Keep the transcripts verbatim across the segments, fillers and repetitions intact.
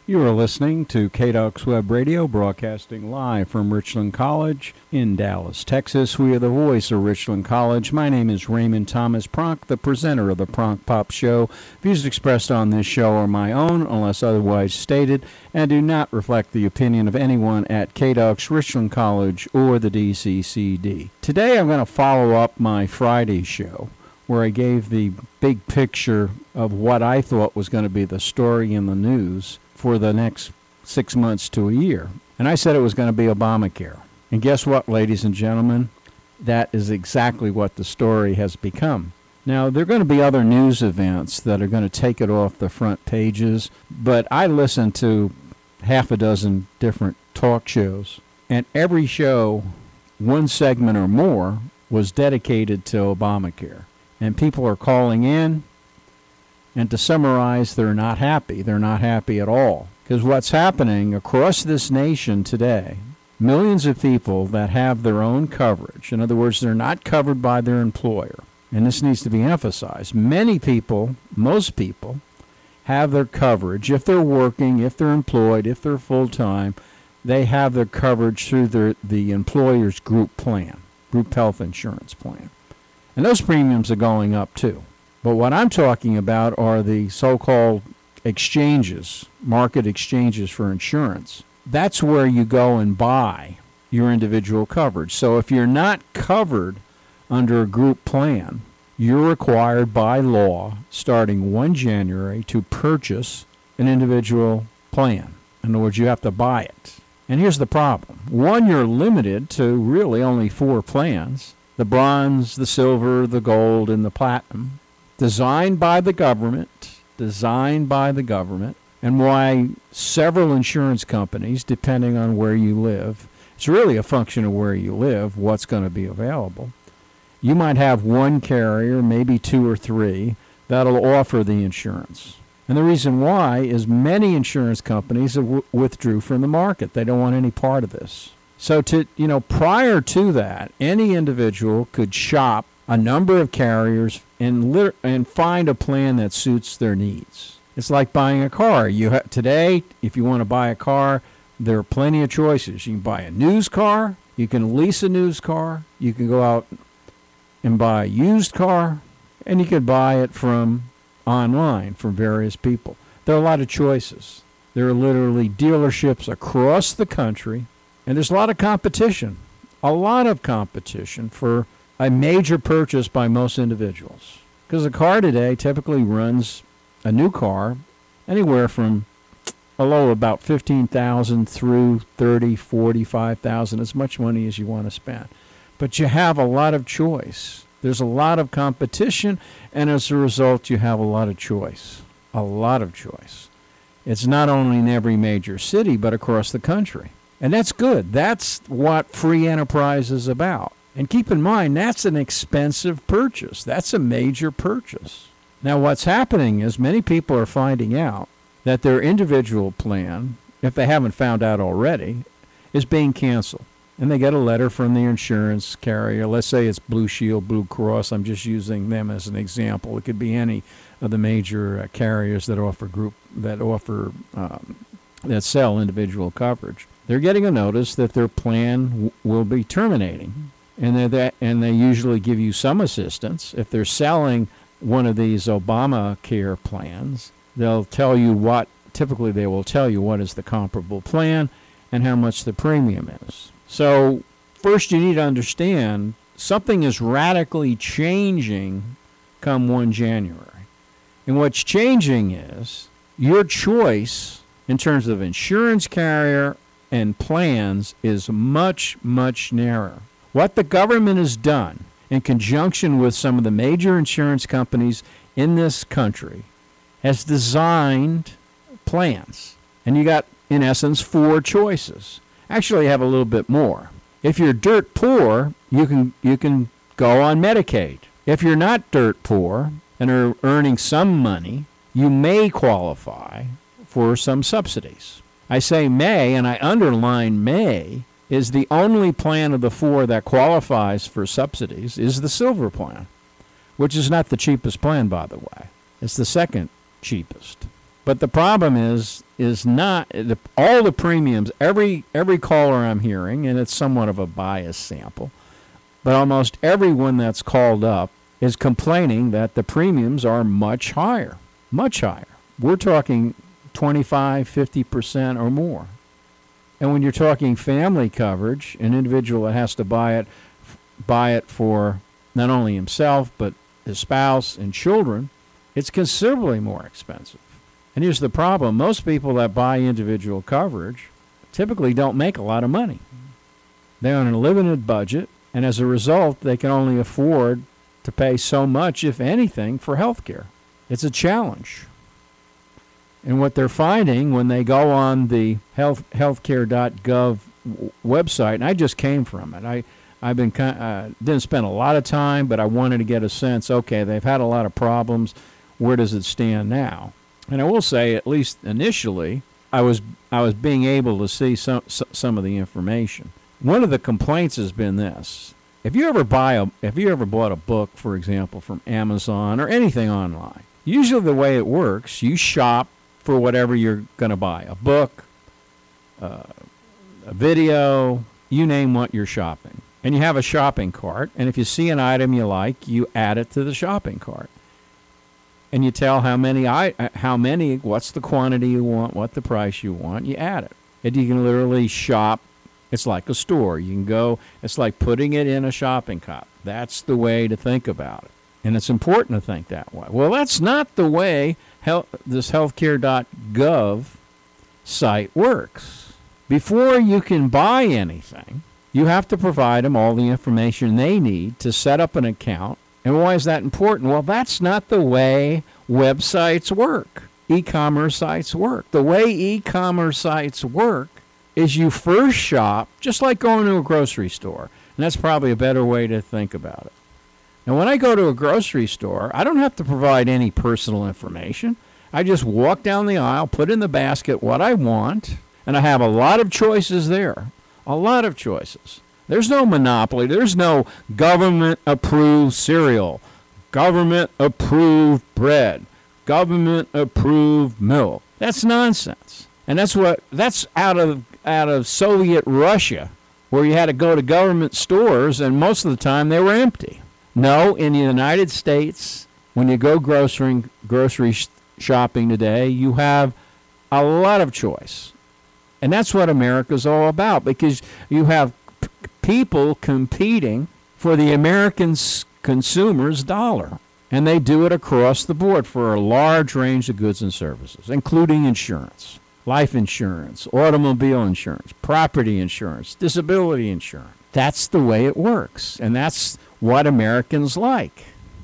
You are listening to K D O X Web Radio, broadcasting live from Richland College in Dallas, Texas. We are the voice of Richland College. My name is Raymond Thomas Pronk, the presenter of the Pronk Pop Show. Views expressed on this show are my own, unless otherwise stated, and do not reflect the opinion of anyone at K D O X, Richland College, or the D C C D. Today I'm going to follow up my Friday show, where I gave the big picture of what I thought was going to be the story in the news for the next six months to a year. And I said it was going to be Obamacare. And guess what, ladies and gentlemen? That is exactly what the story has become. Now, there are going to be other news events that are going to take it off the front pages, but I listened to half a dozen different talk shows, and every show, one segment or more, was dedicated to Obamacare. And people are calling in, and to summarize, they're not happy. They're not happy at all. Because what's happening across this nation today, millions of people that have their own coverage, in other words, they're not covered by their employer, and this needs to be emphasized. Many people, most people, have their coverage. If they're working, if they're employed, if they're full-time, they have their coverage through their, the employer's group plan, group health insurance plan. And those premiums are going up too. But what I'm talking about are the so-called exchanges, market exchanges for insurance. That's where you go and buy your individual coverage. So if you're not covered under a group plan, you're required by law, starting the first of January, to purchase an individual plan. In other words, you have to buy it. And here's the problem. One, you're limited to really only four plans: the bronze, the silver, the gold, and the platinum. Designed by the government, designed by the government, and why several insurance companies, depending on where you live, it's really a function of where you live, what's going to be available. You might have one carrier, maybe two or three, that'll offer the insurance. And the reason why is many insurance companies have w- withdrew from the market. They don't want any part of this. So to, you know, prior to that, any individual could shop a number of carriers and lit- and find a plan that suits their needs. It's like buying a car. You ha- today, if you want to buy a car, there are plenty of choices. You can buy a used car, you can lease a used car, you can go out and buy a used car, and you can buy it from online from various people. There are a lot of choices. There are literally dealerships across the country, and there's a lot of competition, a lot of competition for a major purchase by most individuals. Because a car today typically runs, a new car, anywhere from a low about fifteen thousand dollars through thirty thousand dollars, forty-five thousand dollars, as much money as you want to spend. But you have a lot of choice. There's a lot of competition, and as a result, you have a lot of choice. A lot of choice. It's not only in every major city, but across the country. And that's good. That's what free enterprise is about. And keep in mind, that's an expensive purchase. That's a major purchase. Now, what's happening is many people are finding out that their individual plan, if they haven't found out already, is being canceled. And they get a letter from the insurance carrier. Let's say it's Blue Shield, Blue Cross. I'm just using them as an example. It could be any of the major uh, carriers that offer group that offer um, that sell individual coverage. They're getting a notice that their plan w- will be terminating. And they that, and they usually give you some assistance. If they're selling one of these Obamacare plans, they'll tell you what, typically they will tell you what is the comparable plan and how much the premium is. So first you need to understand something is radically changing come the first of January. And what's changing is your choice in terms of insurance carrier and plans is much, much narrower. What the government has done in conjunction with some of the major insurance companies in this country has designed plans. And you got, in essence, four choices. Actually, you have a little bit more. If you're dirt poor, you can you can go on Medicaid. If you're not dirt poor and are earning some money, you may qualify for some subsidies. I say may, and I underline may, is the only plan of the four that qualifies for subsidies is the silver plan, which is not the cheapest plan, by the way. It's the second cheapest. But the problem is, is not the, all the premiums, every every caller I'm hearing, and it's somewhat of a biased sample, but almost everyone that's called up is complaining that the premiums are much higher, much higher. We're talking twenty-five, fifty percent or more. And when you're talking family coverage, an individual that has to buy it, buy it for not only himself, but his spouse and children, it's considerably more expensive. And here's the problem. Most people that buy individual coverage typically don't make a lot of money. They're on a limited budget, and as a result, they can only afford to pay so much, if anything, for health care. It's a challenge. And what they're finding when they go on the health healthcare dot gov website, and I just came from it. I, I've been uh, didn't spend a lot of time, but I wanted to get a sense, okay, they've had a lot of problems. Where does it stand now? And I will say, at least initially, I was I was being able to see some some of the information. One of the complaints has been this: if you ever buy a if you ever bought a book, for example, from Amazon or anything online, usually the way it works, you shop for whatever you're going to buy, a book, uh, a video, you name what you're shopping, and you have a shopping cart. And if you see an item you like, you add it to the shopping cart. And you tell how many, I, how many, what's the quantity you want, what the price you want, you add it. And you can literally shop. It's like a store. You can go, it's like putting it in a shopping cart. That's the way to think about it. And it's important to think that way. Well, that's not the way health, this healthcare dot gov site works. Before you can buy anything, you have to provide them all the information they need to set up an account. And why is that important? Well, that's not the way websites work. E-commerce sites work. The way e-commerce sites work is you first shop, just like going to a grocery store. And that's probably a better way to think about it. Now, when I go to a grocery store, I don't have to provide any personal information. I just walk down the aisle, put in the basket what I want, and I have a lot of choices there. A lot of choices. There's no monopoly. There's no government-approved cereal, government-approved bread, government-approved milk. That's nonsense. And that's what that's out of out of Soviet Russia, where you had to go to government stores, and most of the time they were empty. No, in the United States, when you go grocery grocery sh- shopping today, you have a lot of choice. And that's what America's all about, because you have p- people competing for the American s- consumer's dollar. And they do it across the board for a large range of goods and services, including insurance, life insurance, automobile insurance, property insurance, disability insurance. That's the way it works, and that's what Americans like.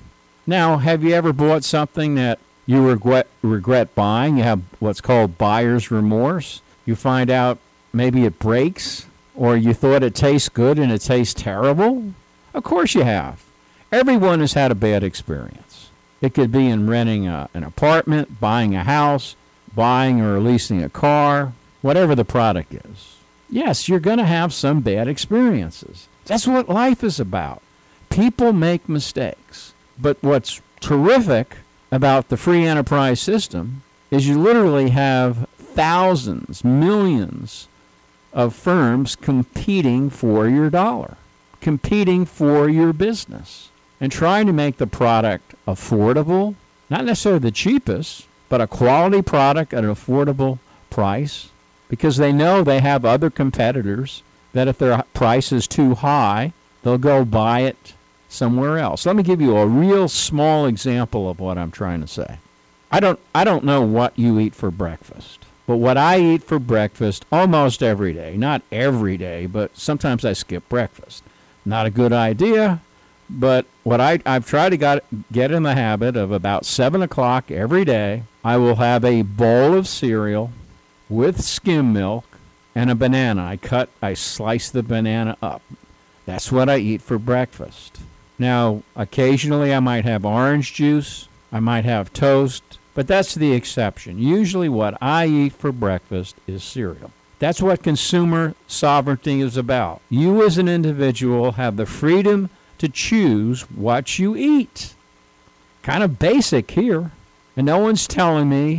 Now, have you ever bought something that you regret, regret buying? You have what's called buyer's remorse. You find out maybe it breaks, or you thought it tastes good and it tastes terrible. Of course you have. Everyone has had a bad experience. It could be in renting a, an apartment, buying a house, buying or leasing a car, whatever the product is. Yes, you're going to have some bad experiences. That's what life is about. People make mistakes. But what's terrific about the free enterprise system is you literally have thousands, millions of firms competing for your dollar, competing for your business, and trying to make the product affordable, not necessarily the cheapest, but a quality product at an affordable price, because they know they have other competitors that if their price is too high, they'll go buy it somewhere else. Let me give you a real small example of what I'm trying to say. I don't I don't know what you eat for breakfast, but what I eat for breakfast almost every day, not every day, but sometimes I skip breakfast. Not a good idea, but what I, I've tried to got, get in the habit of about seven o'clock every day, I will have a bowl of cereal with skim milk and a banana. I cut, I slice the banana up. That's what I eat for breakfast. Now, occasionally I might have orange juice, I might have toast, but that's the exception. Usually what I eat for breakfast is cereal. That's what consumer sovereignty is about. You as an individual have the freedom to choose what you eat. Kind of basic here. And no one's telling me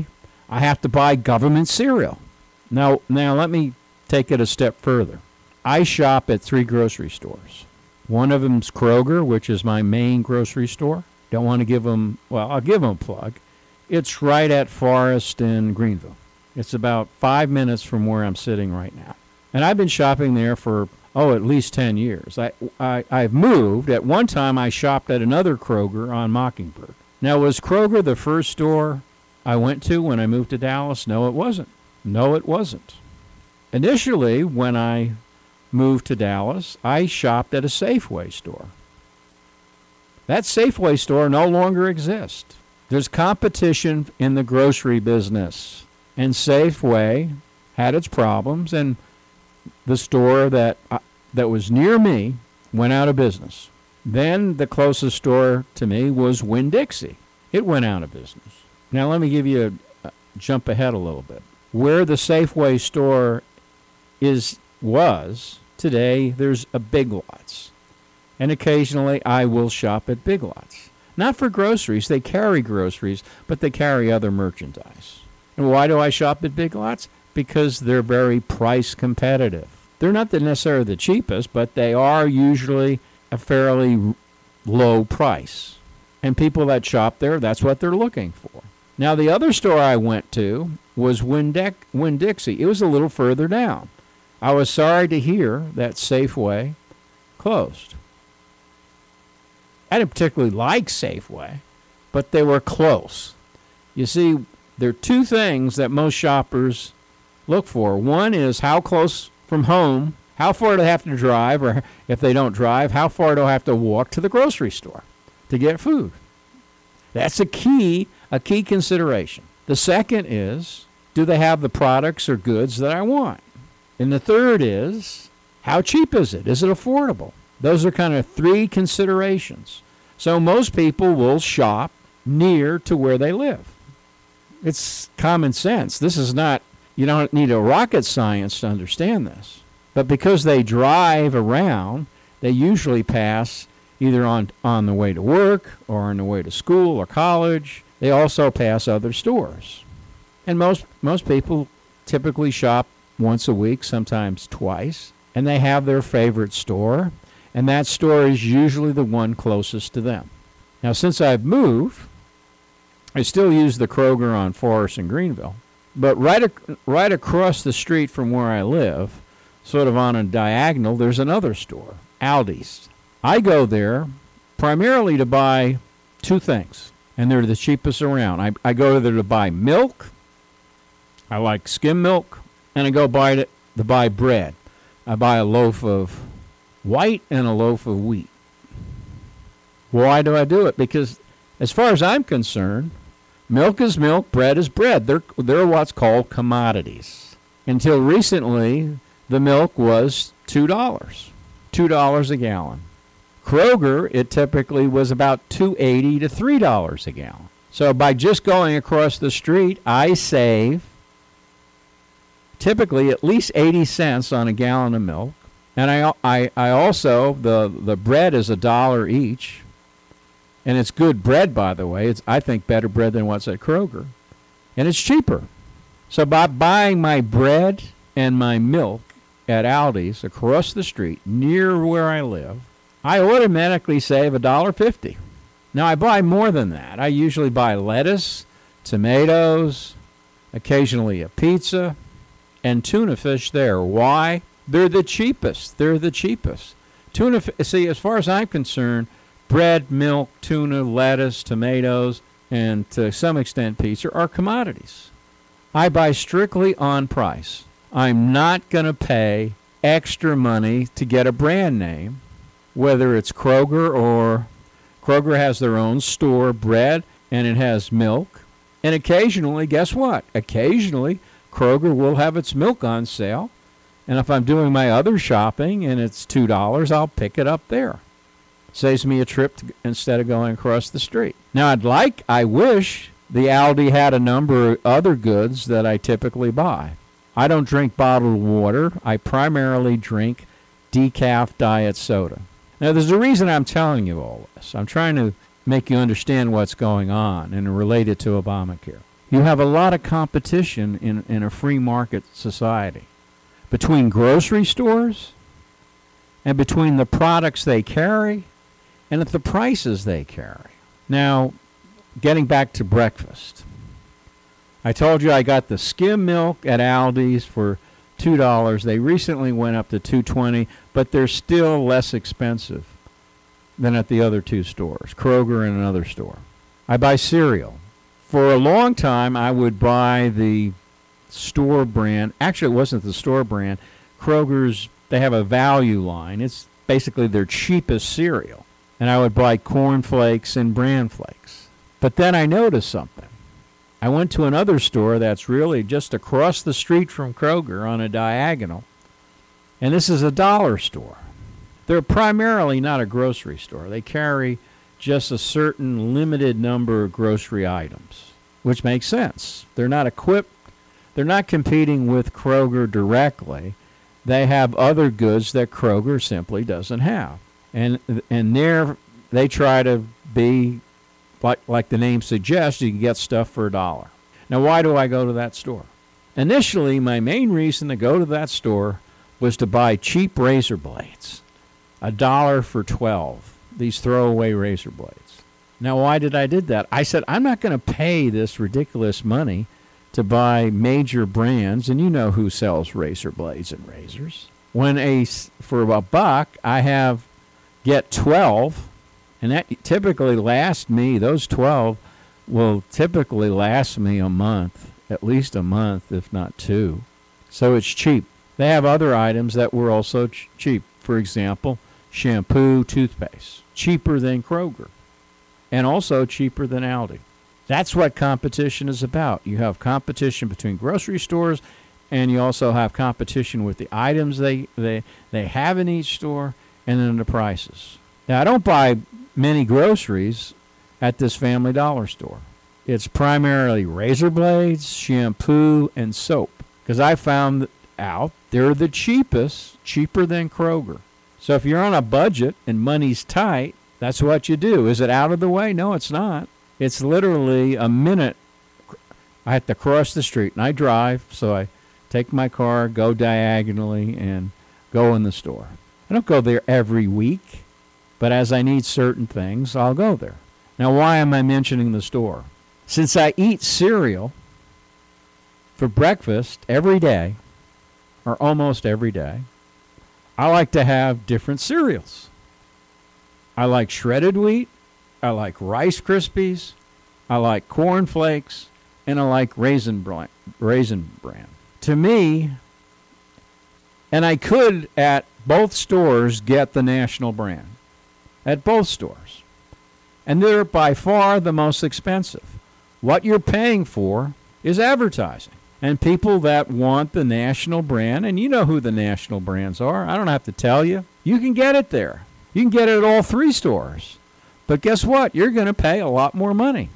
I have to buy government cereal. Now, now let me take it a step further. I shop at three grocery stores. One of them's Kroger, which is my main grocery store. Don't want to give them, well, I'll give them a plug. It's right at Forest in Greenville. It's about five minutes from where I'm sitting right now. And I've been shopping there for, oh, at least ten years. I, I, I've moved. At one time, I shopped at another Kroger on Mockingbird. Now, was Kroger the first store I went to when I moved to Dallas? No, it wasn't. No, it wasn't. Initially, when I moved to Dallas, I shopped at a Safeway store. That Safeway store no longer exists. There's competition in the grocery business, and Safeway had its problems, and the store that uh, that was near me went out of business. Then the closest store to me was Winn-Dixie. It went out of business. Now let me give you a, a jump ahead a little bit. Where the Safeway store is was today, there's a Big Lots. And occasionally I will shop at Big Lots. Not for groceries. They carry groceries, but they carry other merchandise. And why do I shop at Big Lots? Because they're very price competitive. They're not the necessarily the cheapest, but they are usually a fairly low price. And people that shop there, that's what they're looking for. Now, the other store I went to was Winn-Dixie. It was a little further down. I was sorry to hear that Safeway closed. I didn't particularly like Safeway, but they were close. You see, there are two things that most shoppers look for. One is how close from home, how far do they have to drive, or if they don't drive, how far do I have to walk to the grocery store to get food? That's a key, a key consideration. The second is, do they have the products or goods that I want? And the third is, how cheap is it? Is it affordable? Those are kind of three considerations. So most people will shop near to where they live. It's common sense. This is not, you don't need a rocket science to understand this. But because they drive around, they usually pass either on, on the way to work or on the way to school or college. They also pass other stores. And most most people typically shop once a week, sometimes twice, and they have their favorite store, and that store is usually the one closest to them. Now, since I've moved, I still use the Kroger on Forest and Greenville, but right, ac- right across the street from where I live, sort of on a diagonal, there's another store, Aldi's. I go there primarily to buy two things, and they're the cheapest around. I, I go there to buy milk. I like skim milk. And I go buy it to buy bread. I buy a loaf of white and a loaf of wheat. Why do I do it? Because as far as I'm concerned, milk is milk, bread is bread. They're, they're what's called commodities. Until recently, the milk was two dollars. two dollars a gallon. Kroger, it typically was about two dollars and eighty cents to three dollars a gallon. So by just going across the street, I save typically at least eighty cents on a gallon of milk. And I, I, I also, the, the bread is a dollar each. And it's good bread, by the way. It's, I think, better bread than what's at Kroger. And it's cheaper. So by buying my bread and my milk at Aldi's across the street, near where I live, I automatically save one dollar fifty. Now, I buy more than that. I usually buy lettuce, tomatoes, occasionally a pizza, and tuna fish there. Why? They're the cheapest. They're the cheapest. Tuna, see, as far as I'm concerned, bread, milk, tuna, lettuce, tomatoes, and to some extent pizza are commodities. I buy strictly on price. I'm not going to pay extra money to get a brand name, whether it's Kroger or Kroger has their own store bread and it has milk. And occasionally, guess what? Occasionally, Kroger will have its milk on sale. And if I'm doing my other shopping and it's two dollars, I'll pick it up there. Saves me a trip to, instead of going across the street. Now, I'd like, I wish the Aldi had a number of other goods that I typically buy. I don't drink bottled water. I primarily drink decaf diet soda. Now, there's a reason I'm telling you all this. I'm trying to make you understand what's going on and relate it to Obamacare. You have a lot of competition in, in a free market society between grocery stores and between the products they carry and at the prices they carry. Now, getting back to breakfast, I told you I got the skim milk at Aldi's for two dollars. They recently went up to two twenty, but they're still less expensive than at the other two stores, Kroger and another store. I buy cereal. For a long time, I would buy the store brand. Actually, it wasn't the store brand. Kroger's, they have a value line. It's basically their cheapest cereal. And I would buy Corn Flakes and Bran Flakes. But then I noticed something. I went to another store that's really just across the street from Kroger on a diagonal, and this is a dollar store. They're primarily not a grocery store. They carry just a certain limited number of grocery items, which makes sense. They're not equipped. They're not competing with Kroger directly. They have other goods that Kroger simply doesn't have. And and there they try to be, like, like the name suggests, you can get stuff for a dollar. Now, why do I go to that store? Initially, my main reason to go to that store was to buy cheap razor blades. A dollar for twelve. These throwaway razor blades. Now, why did I did that? I said, I'm not going to pay this ridiculous money to buy major brands, and you know who sells razor blades and razors. When a, for a buck, I have, get twelve, and that typically lasts me, those twelve will typically last me a month, at least a month, if not two. So it's cheap. They have other items that were also ch- cheap. For example, shampoo, toothpaste. Cheaper than Kroger, and also cheaper than Aldi. That's what competition is about. You have competition between grocery stores, and you also have competition with the items they, they, they have in each store, and then the prices. Now, I don't buy many groceries at this Family Dollar store. It's primarily razor blades, shampoo, and soap, because I found out they're the cheapest, cheaper than Kroger. So if you're on a budget and money's tight, that's what you do. Is it out of the way? No, it's not. It's literally a minute. I have to cross the street, and I drive, so I take my car, go diagonally, and go in the store. I don't go there every week, but as I need certain things, I'll go there. Now, why am I mentioning the store? Since I eat cereal for breakfast every day, or almost every day, I like to have different cereals. I like shredded wheat, I like Rice Krispies, I like Corn Flakes, and I like Raisin Bran. Raisin Bran. To me, and I could at both stores get the national brand. At both stores. And they're by far the most expensive. What you're paying for is advertising. And people that want the national brand, and you know who the national brands are. I don't have to tell you. You can get it there. You can get it at all three stores. But guess what? You're going to pay a lot more money.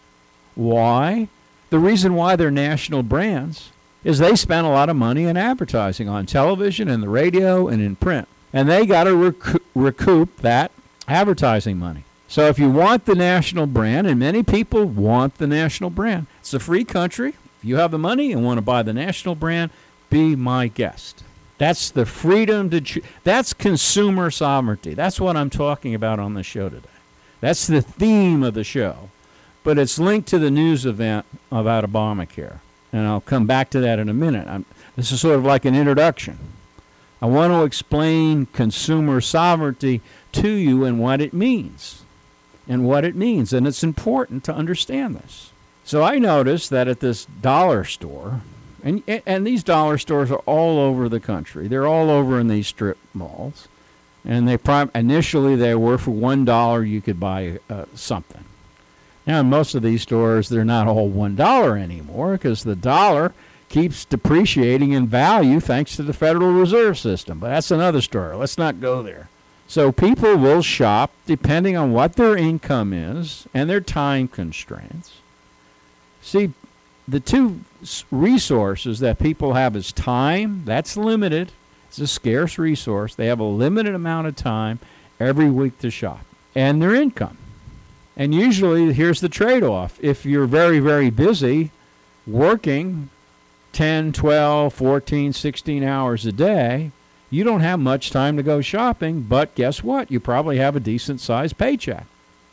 Why? The reason why they're national brands is they spend a lot of money in advertising on television and the radio and in print. And they got to rec- recoup that advertising money. So if you want the national brand, and many people want the national brand, it's a free country. If you have the money and want to buy the national brand, be my guest. That's the freedom to choose. That's consumer sovereignty. That's what I'm talking about on the show today. That's the theme of the show. But it's linked to the news event about Obamacare. And I'll come back to that in a minute. I'm, this is sort of like an introduction. I want to explain consumer sovereignty to you and what it means. And what it means. And it's important to understand this. So I noticed that at this dollar store, and and these dollar stores are all over the country. They're all over in these strip malls. And they prim- initially they were for one dollar you could buy uh, something. Now in most of these stores they're not all one dollar anymore because the dollar keeps depreciating in value thanks to the Federal Reserve System. But that's another story. Let's not go there. So people will shop depending on what their income is and their time constraints. See, the two resources that people have is time. That's limited. It's a scarce resource. They have a limited amount of time every week to shop. And their income. And usually, here's the trade-off. If you're very, very busy, working ten, twelve, fourteen, sixteen hours a day, you don't have much time to go shopping, but guess what? You probably have a decent-sized paycheck.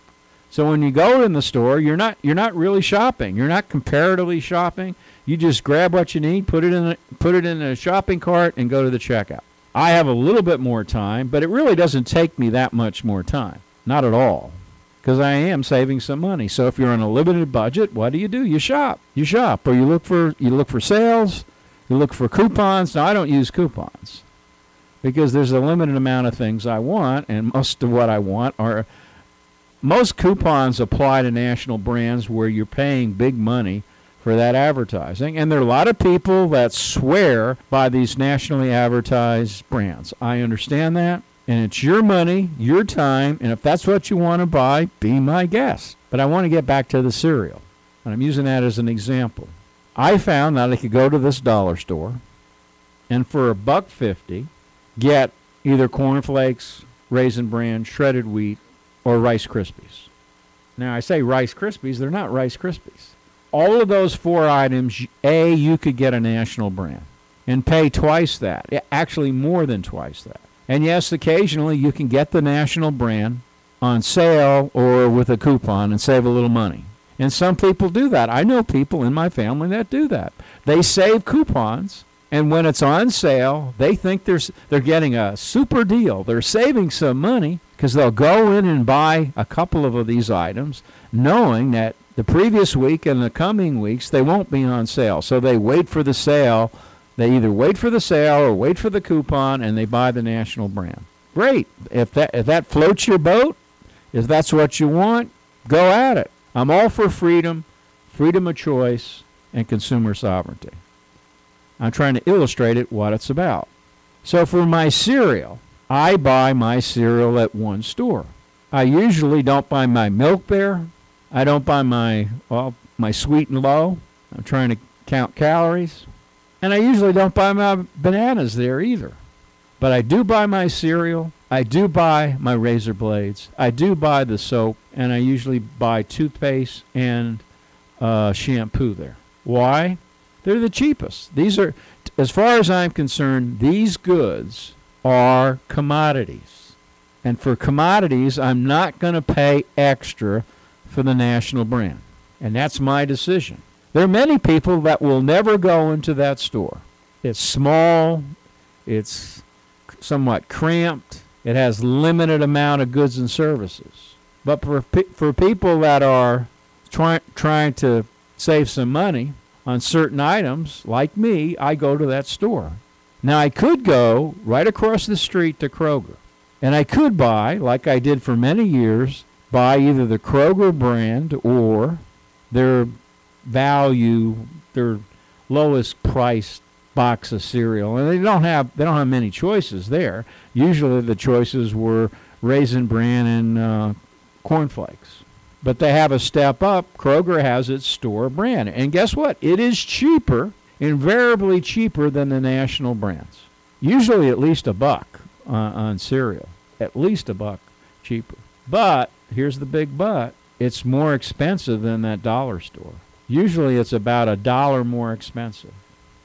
So when you go in the store, you're not you're not really shopping. You're not comparatively shopping. You just grab what you need, put it in a, put it in a shopping cart, and go to the checkout. I have a little bit more time, but it really doesn't take me that much more time. Not at all, because I am saving some money. So if you're on a limited budget, what do you do? You shop. You shop, or you look for you look for sales. You look for coupons. Now, I don't use coupons because there's a limited amount of things I want, and most of what I want are most coupons apply to national brands where you're paying big money for that advertising. And there are a lot of people that swear by these nationally advertised brands. I understand that. And it's your money, your time, and if that's what you want to buy, be my guest. But I want to get back to the cereal. And I'm using that as an example. I found that I could go to this dollar store and for a buck fifty get either Corn Flakes, Raisin Bran, shredded wheat, or Rice Krispies. Now, I say Rice Krispies, they're not Rice Krispies. All of those four items, A, you could get a national brand and pay twice that, actually more than twice that. And yes, occasionally you can get the national brand on sale or with a coupon and save a little money. And some people do that. I know people in my family that do that. They save coupons, and when it's on sale, they think they're, they're getting a super deal. They're saving some money because they'll go in and buy a couple of these items knowing that the previous week and the coming weeks they won't be on sale. So they wait for the sale. They either wait for the sale or wait for the coupon, and they buy the national brand. Great. If that if that floats your boat, if that's what you want, go at it. I'm all for freedom, freedom of choice, and consumer sovereignty. I'm trying to illustrate it what it's about. So for my cereal, I buy my cereal at one store. I usually don't buy my milk there. I don't buy my, well, my Sweet and Low. I'm trying to count calories. And I usually don't buy my bananas there either. But I do buy my cereal. I do buy my razor blades. I do buy the soap. And I usually buy toothpaste and uh, shampoo there. Why? They're the cheapest. These are, as far as I'm concerned, these goods are commodities. And for commodities, I'm not going to pay extra for the national brand. And that's my decision. There are many people that will never go into that store. It's small. It's somewhat cramped. It has limited amount of goods and services. But for for people that are try, trying to save some money on certain items, like me, I go to that store. Now, I could go right across the street to Kroger, and I could buy, like I did for many years, buy either the Kroger brand or their value, their lowest priced box of cereal. And they don't have they don't have many choices there. Usually the choices were Raisin Bran and uh, Corn Flakes. But they have a step up. Kroger has its store brand. And guess what? It is cheaper, invariably cheaper than the national brands. Usually at least a buck uh, on cereal. At least a buck cheaper. But, here's the big but, it's more expensive than that dollar store. Usually it's about a dollar more expensive.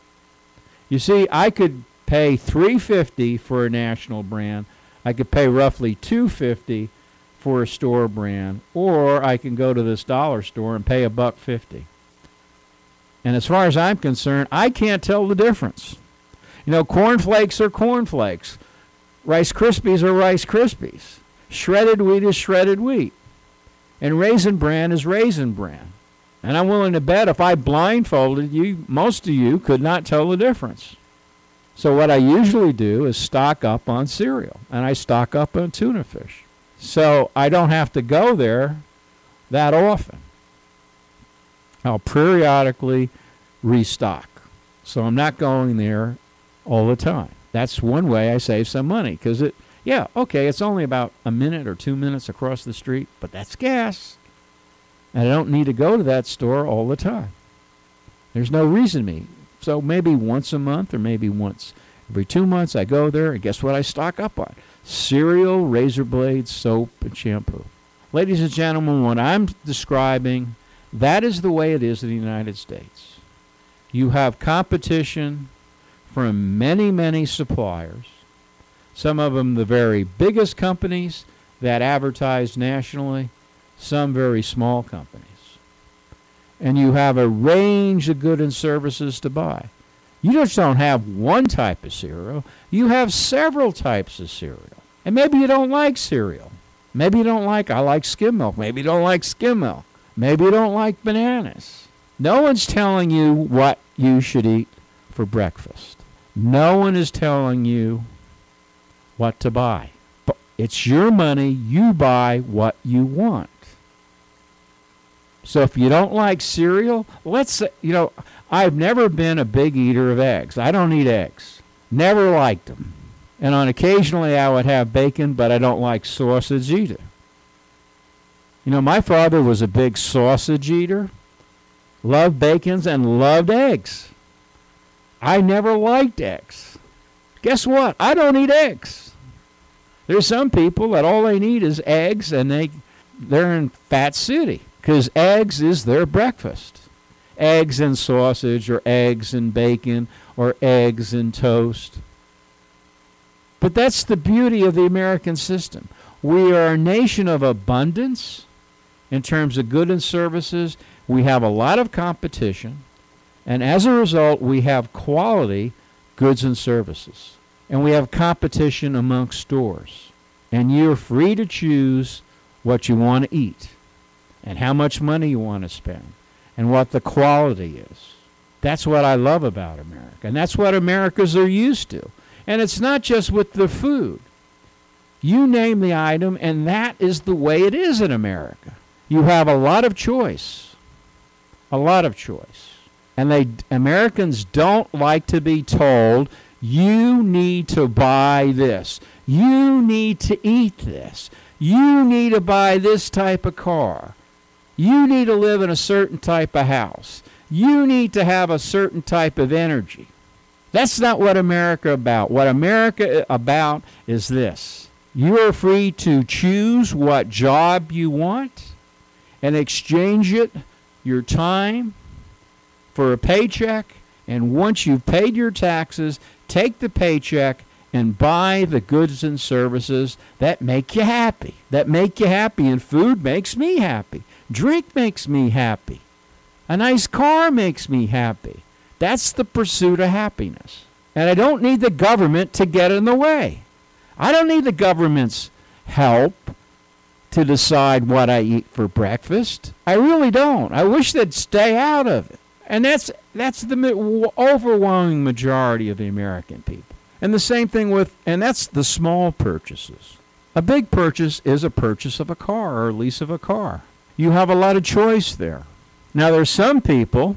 You see, I could pay three dollars and fifty cents for a national brand. I could pay roughly two dollars and fifty cents for a store brand, or I can go to this dollar store and pay a buck fifty. And as far as I'm concerned, I can't tell the difference. You know, Corn Flakes are Corn Flakes. Rice Krispies are Rice Krispies. Shredded wheat is shredded wheat. And Raisin Bran is Raisin Bran. And I'm willing to bet if I blindfolded you, most of you could not tell the difference. So what I usually do is stock up on cereal, and I stock up on tuna fish. So I don't have to go there that often. I'll periodically restock. So I'm not going there all the time. That's one way I save some money, because it, yeah, okay, it's only about a minute or two minutes across the street, but that's gas. And I don't need to go to that store all the time. There's no reason to me. So maybe once a month or maybe once every two months I go there, and guess what I stock up on? Cereal, razor blades, soap, and shampoo. Ladies and gentlemen, what I'm describing, that is the way it is in the United States. You have competition from many, many suppliers. Some of them the very biggest companies that advertise nationally, some very small companies. And you have a range of goods and services to buy. You just don't have one type of cereal. You have several types of cereal. And maybe you don't like cereal. Maybe you don't like, I like skim milk. Maybe you don't like skim milk. Maybe you don't like bananas. No one's telling you what you should eat for breakfast. No one is telling you what to buy. But it's your money. You buy what you want. So if you don't like cereal, let's say, you know, I've never been a big eater of eggs. I don't eat eggs. Never liked them. And on occasionally I would have bacon, but I don't like sausage either. You know, my father was a big sausage eater, loved bacons, and loved eggs. I never liked eggs. Guess what? I don't eat eggs. There's some people that all they need is eggs, and they, they're in Fat City because eggs is their breakfast. Eggs and sausage, or eggs and bacon, or eggs and toast. But that's the beauty of the American system. We are a nation of abundance in terms of goods and services. We have a lot of competition, and as a result, we have quality goods and services. And we have competition amongst stores. And you're free to choose what you want to eat and how much money you want to spend and what the quality is. That's what I love about America. And that's what Americans are used to. And it's not just with the food. You name the item, and that is the way it is in America. You have a lot of choice. A lot of choice. And they Americans don't like to be told, you need to buy this. You need to eat this. You need to buy this type of car. You need to live in a certain type of house. You need to have a certain type of energy. That's not what America about. What America about is this. You are free to choose what job you want and exchange it, your time, for a paycheck. And once you've paid your taxes, take the paycheck and buy the goods and services that make you happy. That make you happy. And food makes me happy. Drink makes me happy. A nice car makes me happy. That's the pursuit of happiness. And I don't need the government to get in the way. I don't need the government's help to decide what I eat for breakfast. I really don't. I wish they'd stay out of it. And that's that's the overwhelming majority of the American people. And the same thing with, and that's the small purchases. A big purchase is a purchase of a car or a lease of a car. You have a lot of choice there. Now, there's some people,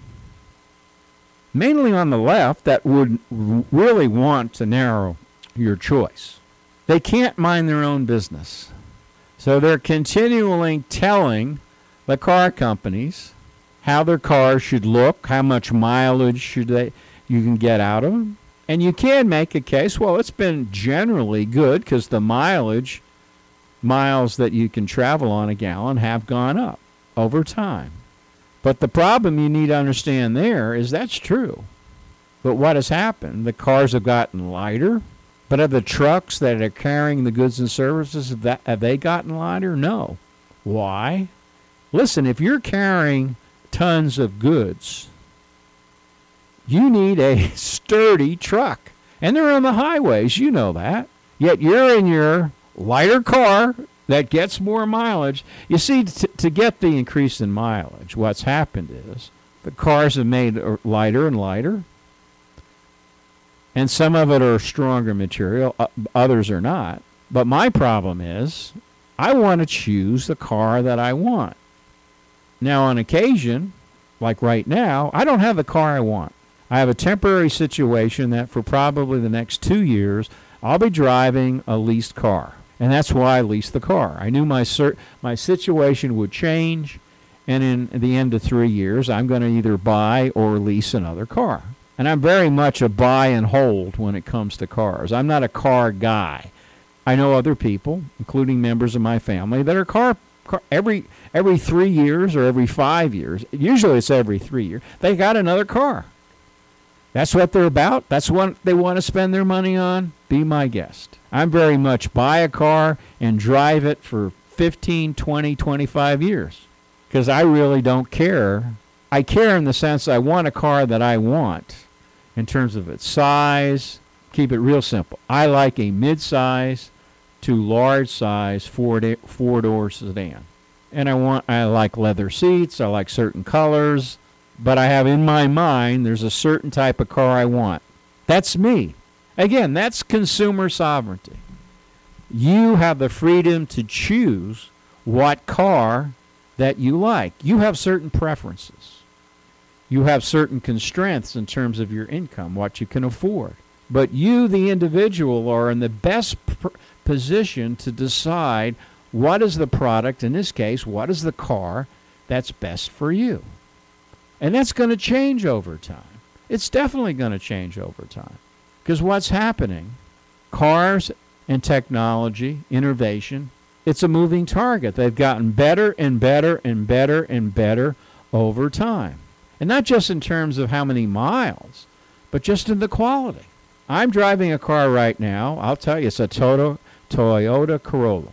mainly on the left, that would really want to narrow your choice. They can't mind their own business. So they're continually telling the car companies how their cars should look, how much mileage should they you can get out of them. And you can make a case, well, it's been generally good because the mileage, miles that you can travel on a gallon have gone up over time. But the problem you need to understand there is that's true. But what has happened? The cars have gotten lighter. But have the trucks that are carrying the goods and services, have, that, have they gotten lighter? No. Why? Listen, if you're carrying tons of goods, you need a sturdy truck. And they're on the highways, you know that. Yet you're in your lighter car that gets more mileage. You see, t- to get the increase in mileage, what's happened is the cars have made lighter and lighter. And some of it are stronger material, uh, others are not. But my problem is I want to choose the car that I want. Now, on occasion, like right now, I don't have the car I want. I have a temporary situation that for probably the next two years, I'll be driving a leased car. And that's why I leased the car. I knew my cert- my situation would change, and in the end of three years, I'm going to either buy or lease another car. And I'm very much a buy and hold when it comes to cars. I'm not a car guy. I know other people, including members of my family, that are car car. Every every three years or every five years, usually it's every three years, they got another car. That's what they're about. That's what they want to spend their money on. Be my guest. I'm very much buy a car and drive it for fifteen, twenty, twenty-five years because I really don't care. I care in the sense I want a car that I want in terms of its size. Keep it real simple. I like a mid-size to large-size four-door sedan. And I want I like leather seats. I like certain colors. But I have in my mind there's a certain type of car I want. That's me. Again, that's consumer sovereignty. You have the freedom to choose what car that you like. You have certain preferences. You have certain constraints in terms of your income, what you can afford. But you, the individual, are in the best pr- position to decide what is the product, in this case, what is the car that's best for you. And that's going to change over time. It's definitely going to change over time. Because what's happening, cars and technology, innovation, it's a moving target. They've gotten better and better and better and better over time. And not just in terms of how many miles, but just in the quality. I'm driving a car right now. I'll tell you, it's a Toyota, Toyota Corolla.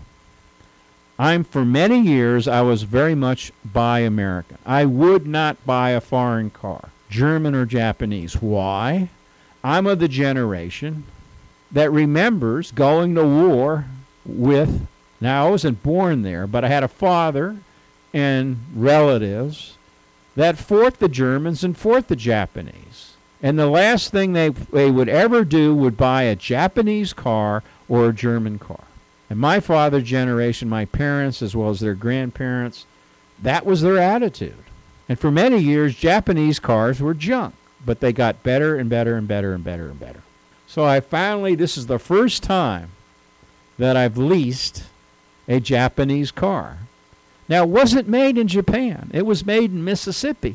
I'm, for many years, I was very much buy American. I would not buy a foreign car, German or Japanese. Why? I'm of the generation that remembers going to war with, now I wasn't born there, but I had a father and relatives that fought the Germans and fought the Japanese. And the last thing they, they would ever do would buy a Japanese car or a German car. And my father's generation, my parents, as well as their grandparents, that was their attitude. And for many years, Japanese cars were junk, but they got better and better and better and better and better. So I finally, this is the first time that I've leased a Japanese car. Now, it wasn't made in Japan. It was made in Mississippi.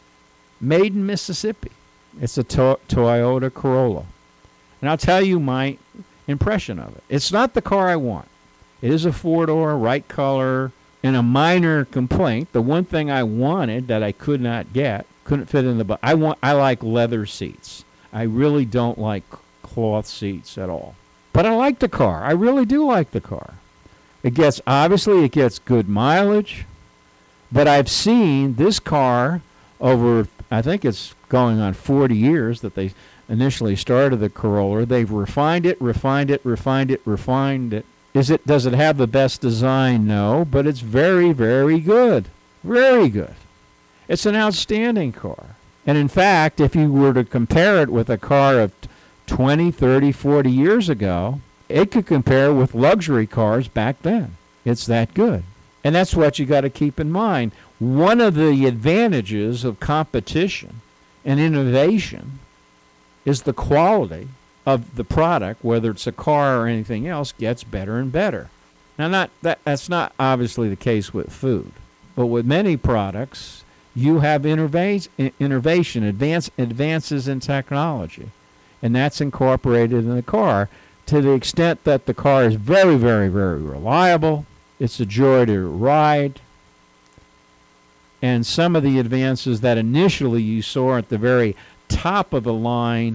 Made in Mississippi. It's a to- Toyota Corolla. And I'll tell you my impression of it. It's not the car I want. It is a four-door, right color, and a minor complaint. The one thing I wanted that I could not get, couldn't fit in the bu- I want I like leather seats. I really don't like cloth seats at all. But I like the car. I really do like the car. It gets, obviously it gets good mileage, but I've seen this car over, I think it's going on forty years that they initially started the Corolla. They've refined it, refined it, refined it, refined it. Is it? Does it have the best design? No, but it's very, very good. Very good. It's an outstanding car. And in fact, if you were to compare it with a car of twenty, thirty, forty years ago, it could compare with luxury cars back then. It's that good. And that's what you got to keep in mind. One of the advantages of competition and innovation is the quality of the product, whether it's a car or anything else, gets better and better. Now, not that that's not obviously the case with food, but with many products, you have innovation, innovation advance, advances in technology, and that's incorporated in the car to the extent that the car is very, very, very reliable. It's a joy to ride. And some of the advances that initially you saw at the very top of the line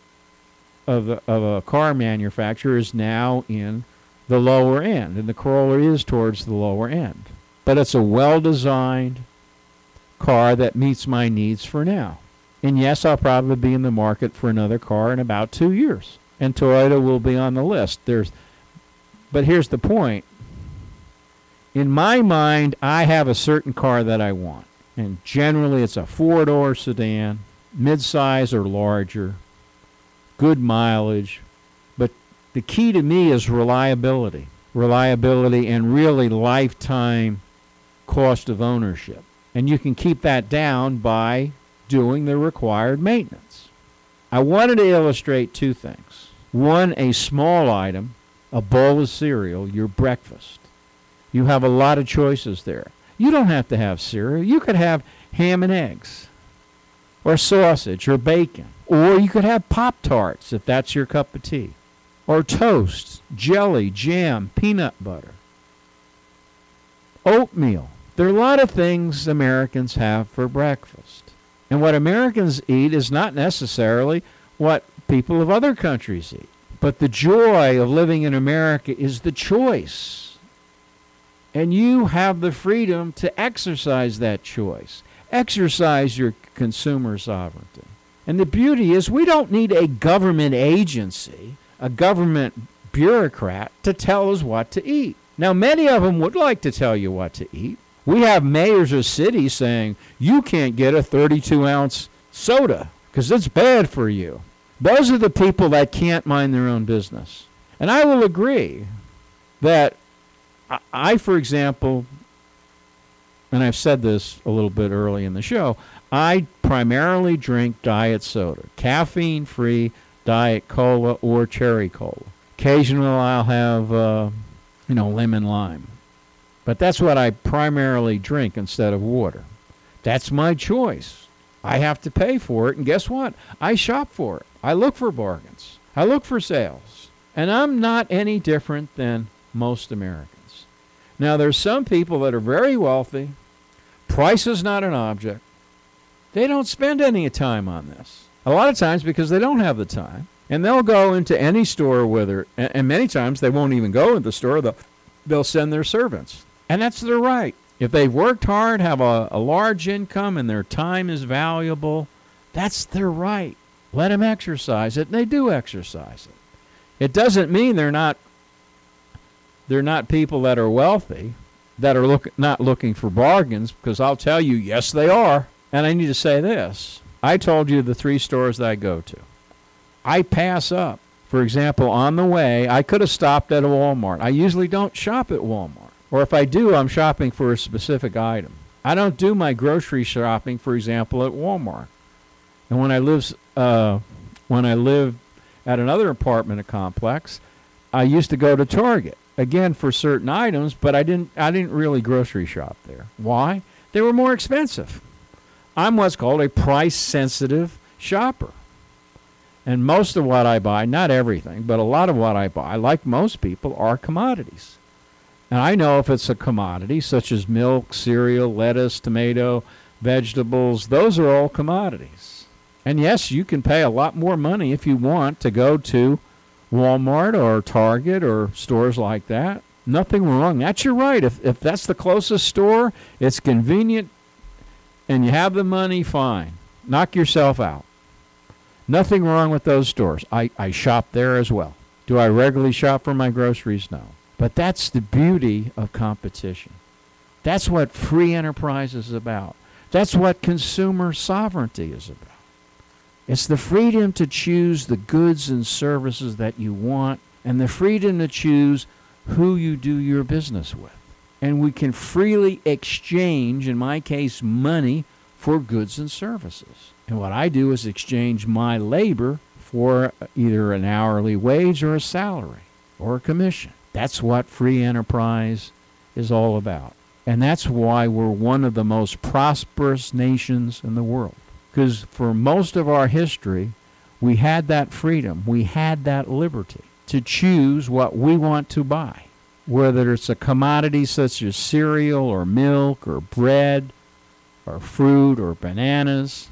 of a, of a car manufacturer is now in the lower end, and the Corolla is towards the lower end. But it's a well-designed car that meets my needs for now. And yes, I'll probably be in the market for another car in about two years, and Toyota will be on the list. There's, but here's the point. In my mind, I have a certain car that I want, and generally it's a four-door sedan, mid-size or larger, good mileage, but the key to me is reliability. Reliability and really lifetime cost of ownership. And you can keep that down by doing the required maintenance. I wanted to illustrate two things. One, a small item, a bowl of cereal, your breakfast. You have a lot of choices there. You don't have to have cereal. You could have ham and eggs, or sausage, or bacon. Or you could have Pop-Tarts, if that's your cup of tea. Or toast, jelly, jam, peanut butter. oatmeal. There are a lot of things Americans have for breakfast. And what Americans eat is not necessarily what people of other countries eat. But the joy of living in America is the choice. And you have the freedom to exercise that choice. Exercise your consumer sovereignty. And the beauty is we don't need a government agency, a government bureaucrat to tell us what to eat. Now, many of them would like to tell you what to eat. We have mayors of cities saying, you can't get a thirty-two ounce soda because it's bad for you. Those are the people that can't mind their own business. And I will agree that I, for example, and I've said this a little bit early in the show, I primarily drink diet soda, caffeine-free diet cola or cherry cola. Occasionally I'll have, uh, you know, lemon lime. But that's what I primarily drink instead of water. That's my choice. I have to pay for it, and guess what? I shop for it. I look for bargains. I look for sales. And I'm not any different than most Americans. Now, there's some people that are very wealthy. Price is not an object. They don't spend any time on this. A lot of times because they don't have the time. And they'll go into any store, whether, and many times they won't even go into the store. They'll, they'll send their servants. And that's their right. If they've worked hard, have a, a large income, and their time is valuable, that's their right. Let them exercise it, and they do exercise it. It doesn't mean they're not they're not people that are wealthy, that are look, not looking for bargains, because I'll tell you, yes, they are. And I need to say this. I told you the three stores that I go to. I pass up. For example, on the way, I could have stopped at a Walmart. I usually don't shop at Walmart. Or if I do, I'm shopping for a specific item. I don't do my grocery shopping, for example, at Walmart. And when I live, uh, when I lived at another apartment complex, I used to go to Target, again for certain items, but I didn't I didn't really grocery shop there. Why? They were more expensive. I'm what's called a price-sensitive shopper. And most of what I buy, not everything, but a lot of what I buy, like most people, are commodities. And I know if it's a commodity, such as milk, cereal, lettuce, tomato, vegetables, those are all commodities. And yes, you can pay a lot more money if you want to go to Walmart or Target or stores like that. Nothing wrong. That's your right. If if that's the closest store, it's convenient, and you have the money, fine. Knock yourself out. Nothing wrong with those stores. I, I shop there as well. Do I regularly shop for my groceries? No. But that's the beauty of competition. That's what free enterprise is about. That's what consumer sovereignty is about. It's the freedom to choose the goods and services that you want, and the freedom to choose who you do your business with. And we can freely exchange, in my case, money for goods and services. And what I do is exchange my labor for either an hourly wage or a salary or a commission. That's what free enterprise is all about. And that's why we're one of the most prosperous nations in the world. Because for most of our history, we had that freedom, we had that liberty to choose what we want to buy. Whether it's a commodity such as cereal or milk or bread or fruit or bananas,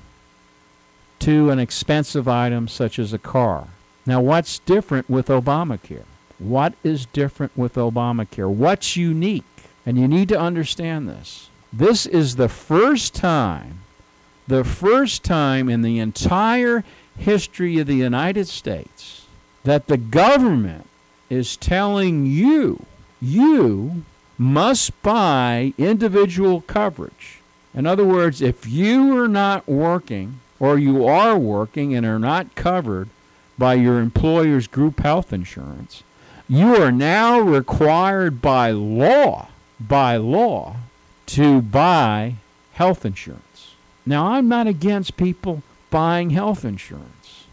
to an expensive item such as a car. Now, what's different with Obamacare? What is different with Obamacare? What's unique? And you need to understand this. This is the first time, the first time in the entire history of the United States that the government is telling you, you must buy individual coverage. In other words, if you are not working, or you are working and are not covered by your employer's group health insurance, you are now required by law, by law, to buy health insurance. Now, I'm not against people buying health insurance.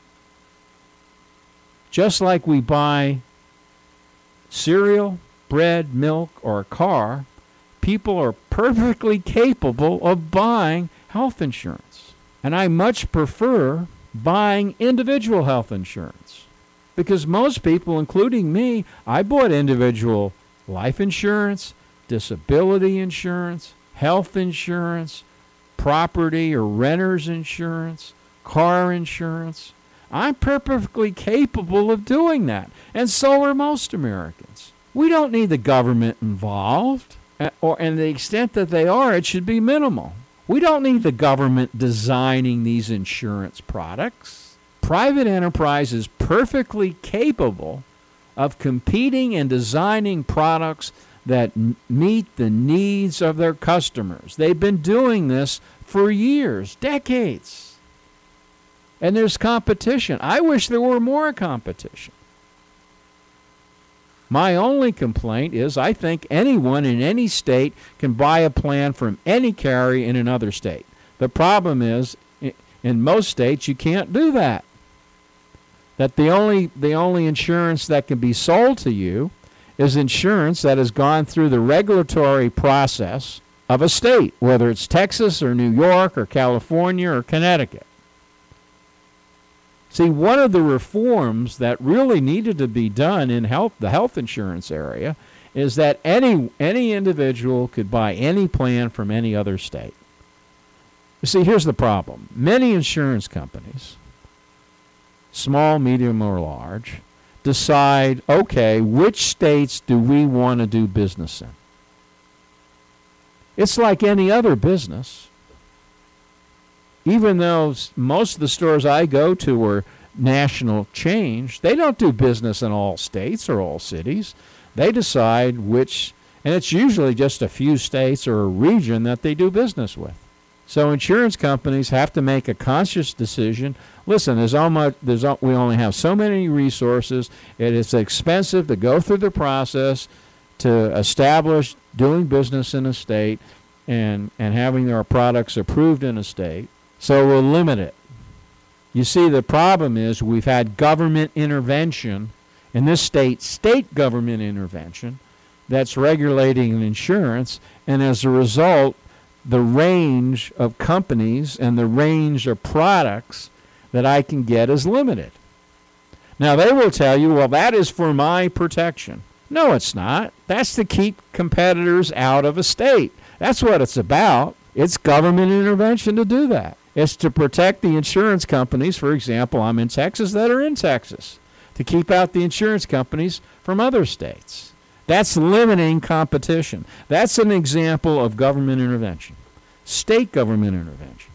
Just like we buy cereal, bread, milk, or a car, people are perfectly capable of buying health insurance. And I much prefer buying individual health insurance. Because most people, including me, I bought individual life insurance, disability insurance, health insurance, property or renter's insurance, car insurance. I'm perfectly capable of doing that, and so are most Americans. We don't need the government involved, or and the extent that they are, it should be minimal. We don't need the government designing these insurance products. Private enterprise is perfectly capable of competing and designing products that m- meet the needs of their customers. They've been doing this for years, decades. And there's competition. I wish there were more competition. My only complaint is I think anyone in any state can buy a plan from any carrier in another state. The problem is, in most states, you can't do that. That the only the only insurance that can be sold to you is insurance that has gone through the regulatory process of a state, whether it's Texas or New York or California or Connecticut. See, one of the reforms that really needed to be done in health, the health insurance area, is that any any individual could buy any plan from any other state. You see, here's the problem. Many insurance companies, small, medium, or large, decide, okay, which states do we want to do business in? It's like any other business. Even though most of the stores I go to are national chains, they don't do business in all states or all cities. They decide which, and it's usually just a few states or a region that they do business with. So insurance companies have to make a conscious decision. Listen, there's almost, there's, we only have so many resources. It is expensive to go through the process to establish doing business in a state and, and having our products approved in a state. So we'll limit it. You see, the problem is we've had government intervention, in this state, state government intervention, that's regulating insurance, and as a result, the range of companies and the range of products that I can get is limited. Now, they will tell you, well, that is for my protection. No, it's not. That's to keep competitors out of a state. That's what it's about. It's government intervention to do that. It's to protect the insurance companies, for example, I'm in Texas, that are in Texas, to keep out the insurance companies from other states. That's limiting competition. That's an example of government intervention, state government intervention.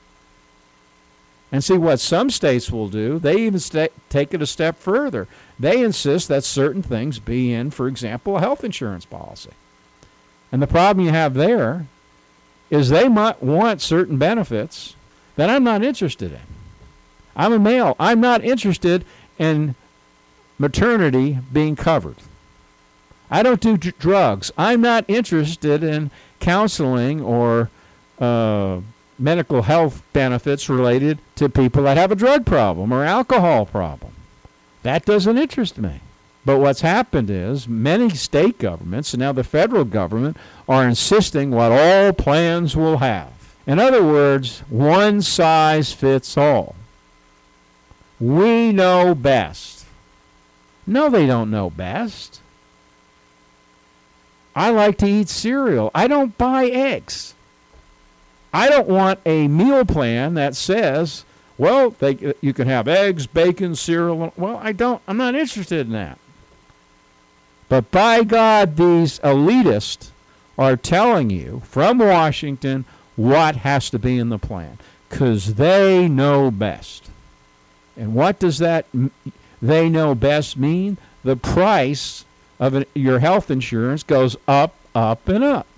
And see what some states will do, they even sta- take it a step further. They insist that certain things be in, for example, a health insurance policy. And the problem you have there is they might want certain benefits that I'm not interested in. I'm a male. I'm not interested in maternity being covered. I don't do d- drugs. I'm not interested in counseling or uh, medical health benefits related to people that have a drug problem or alcohol problem. That doesn't interest me. But what's happened is many state governments, and now the federal government, are insisting what all plans will have. In other words, one size fits all. We know best. No, they don't know best. I like to eat cereal. I don't buy eggs. I don't want a meal plan that says, well, they, you can have eggs, bacon, cereal. Well, I don't. I'm not interested in that. But by God, these elitists are telling you from Washington what has to be in the plan, because they know best. And what does that they know best mean? The price of an, your health insurance goes up, up, and up.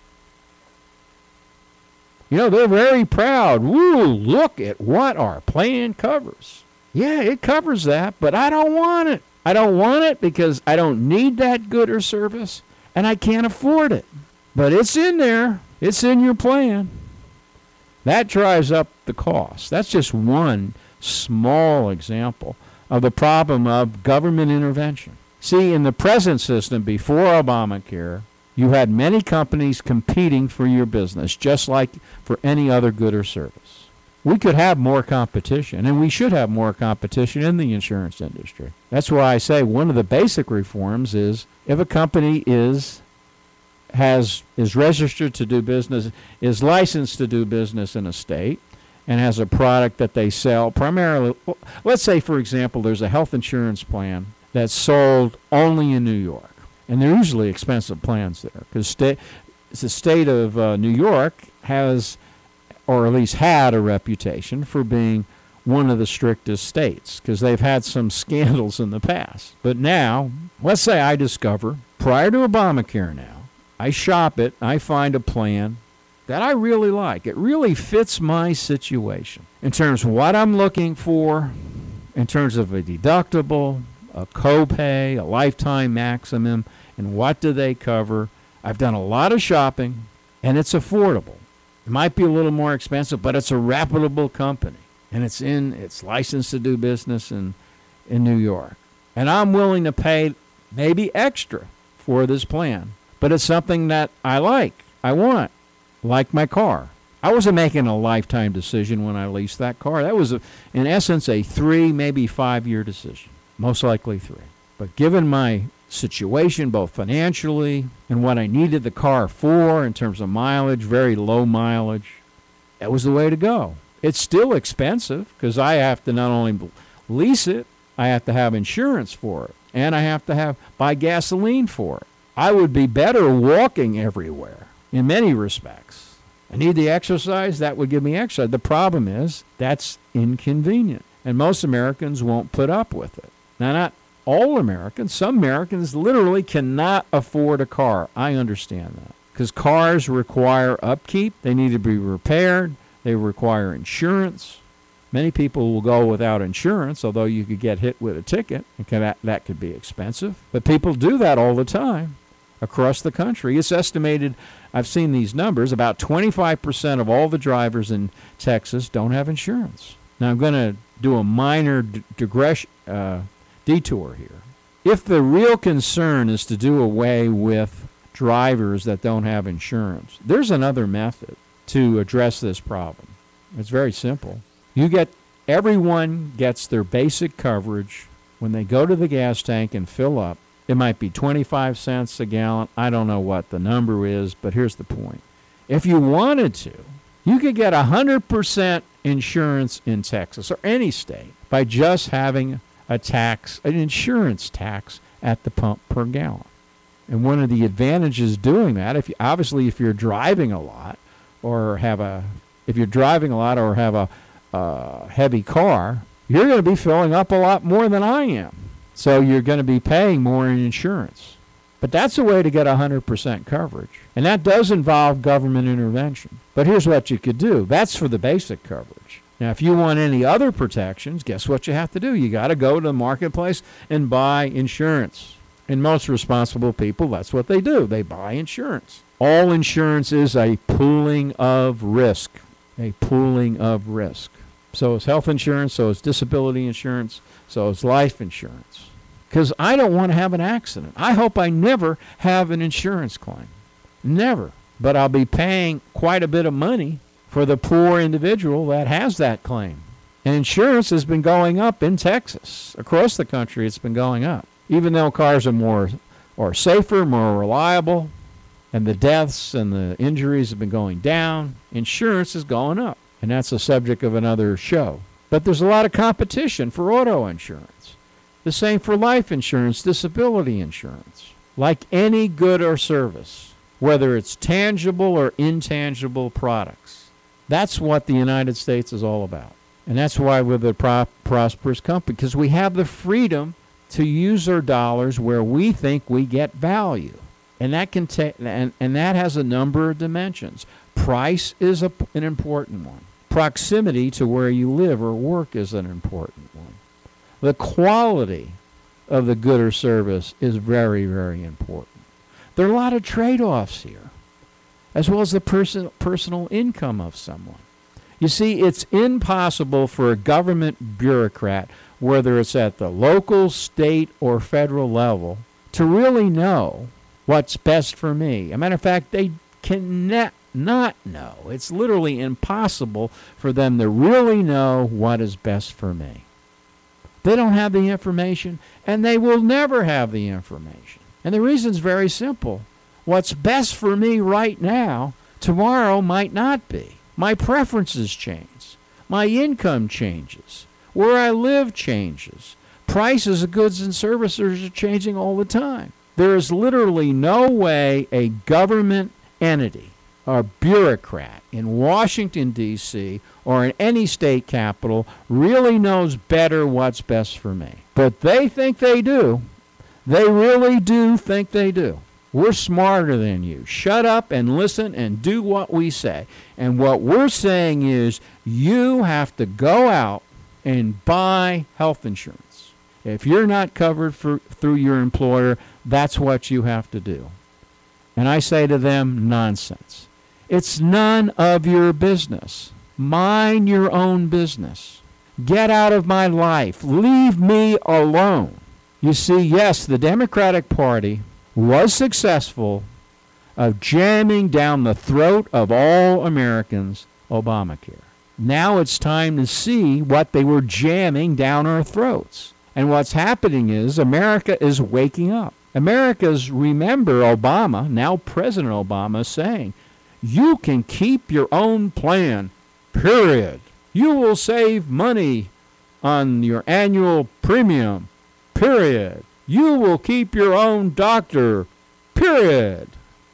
You know, they're very proud. Woo, look at what our plan covers. Yeah, it covers that, but I don't want it. I don't want it because I don't need that good or service, and I can't afford it. But it's in there. It's in your plan. That drives up the cost. That's just one small example of the problem of government intervention. See, in the present system, before Obamacare, you had many companies competing for your business, just like for any other good or service. We could have more competition, and we should have more competition in the insurance industry. That's why I say one of the basic reforms is if a company is has is registered to do business, is licensed to do business in a state, and has a product that they sell primarily. Let's say, for example, there's a health insurance plan that's sold only in New York. And they're usually expensive plans there because sta- the state of uh, New York has, or at least had, a reputation for being one of the strictest states because they've had some scandals in the past. But now, let's say I discover, prior to Obamacare now, I shop it, I find a plan that I really like. It really fits my situation in terms of what I'm looking for, in terms of a deductible, a copay, a lifetime maximum, and what do they cover. I've done a lot of shopping, and it's affordable. It might be a little more expensive, but it's a reputable company, and it's in it's licensed to do business in, in New York. And I'm willing to pay maybe extra for this plan, but it's something that I like, I want, like my car. I wasn't making a lifetime decision when I leased that car. That was, a, in essence, a three, maybe five-year decision. Most likely three. But given my situation, both financially and what I needed the car for in terms of mileage, very low mileage, that was the way to go. It's still expensive because I have to not only lease it, I have to have insurance for it, and I have to have buy gasoline for it. I would be better walking everywhere in many respects. I need the exercise, that would give me exercise. The problem is that's inconvenient, and most Americans won't put up with it. Now, not all Americans. Some Americans literally cannot afford a car. I understand that because cars require upkeep. They need to be repaired. They require insurance. Many people will go without insurance, although you could get hit with a ticket. And that, that could be expensive. But people do that all the time across the country. It's estimated, I've seen these numbers, about twenty-five percent of all the drivers in Texas don't have insurance. Now, I'm going to do a minor d- digression. Uh, detour here. If the real concern is to do away with drivers that don't have insurance, there's another method to address this problem. It's very simple. You get everyone gets their basic coverage when they go to the gas tank and fill up. It might be twenty-five cents a gallon. I don't know what the number is, but here's the point. If you wanted to, you could get one hundred percent insurance in Texas or any state by just having a tax, an insurance tax at the pump per gallon. And one of the advantages doing that, if you, obviously if you're driving a lot or have a, if you're driving a lot or have a, a heavy car, you're going to be filling up a lot more than I am. So you're going to be paying more in insurance. But that's a way to get one hundred percent coverage. And that does involve government intervention. But here's what you could do. That's for the basic coverage. Now, if you want any other protections, guess what you have to do? You got to go to the marketplace and buy insurance. And most responsible people, that's what they do. They buy insurance. All insurance is a pooling of risk, a pooling of risk. So is health insurance, so is disability insurance, so is life insurance. Because I don't want to have an accident. I hope I never have an insurance claim. Never. But I'll be paying quite a bit of money for the poor individual that has that claim. And insurance has been going up in Texas. Across the country, it's been going up. Even though cars are more or safer, more reliable, and the deaths and the injuries have been going down, insurance is going up. And that's the subject of another show. But there's a lot of competition for auto insurance. The same for life insurance, disability insurance. Like any good or service, whether it's tangible or intangible products. That's what the United States is all about. And that's why we're the pro- prosperous country, because we have the freedom to use our dollars where we think we get value. And that can ta- and, and that has a number of dimensions. Price is a, an important one. Proximity to where you live or work is an important one. The quality of the good or service is very, very important. There are a lot of trade-offs here, as well as the person, personal income of someone. You see, it's impossible for a government bureaucrat, whether it's at the local, state, or federal level, to really know what's best for me. As a matter of fact, they cannot not know. It's literally impossible for them to really know what is best for me. They don't have the information, and they will never have the information. And the reason's very simple. What's best for me right now, tomorrow might not be. My preferences change. My income changes. Where I live changes. Prices of goods and services are changing all the time. There is literally no way a government entity or bureaucrat in Washington, D C, or in any state capital really knows better what's best for me. But they think they do. They really do think they do. We're smarter than you. Shut up and listen and do what we say. And what we're saying is you have to go out and buy health insurance. If you're not covered for, through your employer, that's what you have to do. And I say to them, nonsense. It's none of your business. Mind your own business. Get out of my life. Leave me alone. You see, yes, the Democratic Party was successful of jamming down the throat of all Americans Obamacare. Now it's time to see what they were jamming down our throats. And what's happening is America is waking up. America's remember Obama, now President Obama, saying, you can keep your own plan, period. You will save money on your annual premium, period. You will keep your own doctor, period.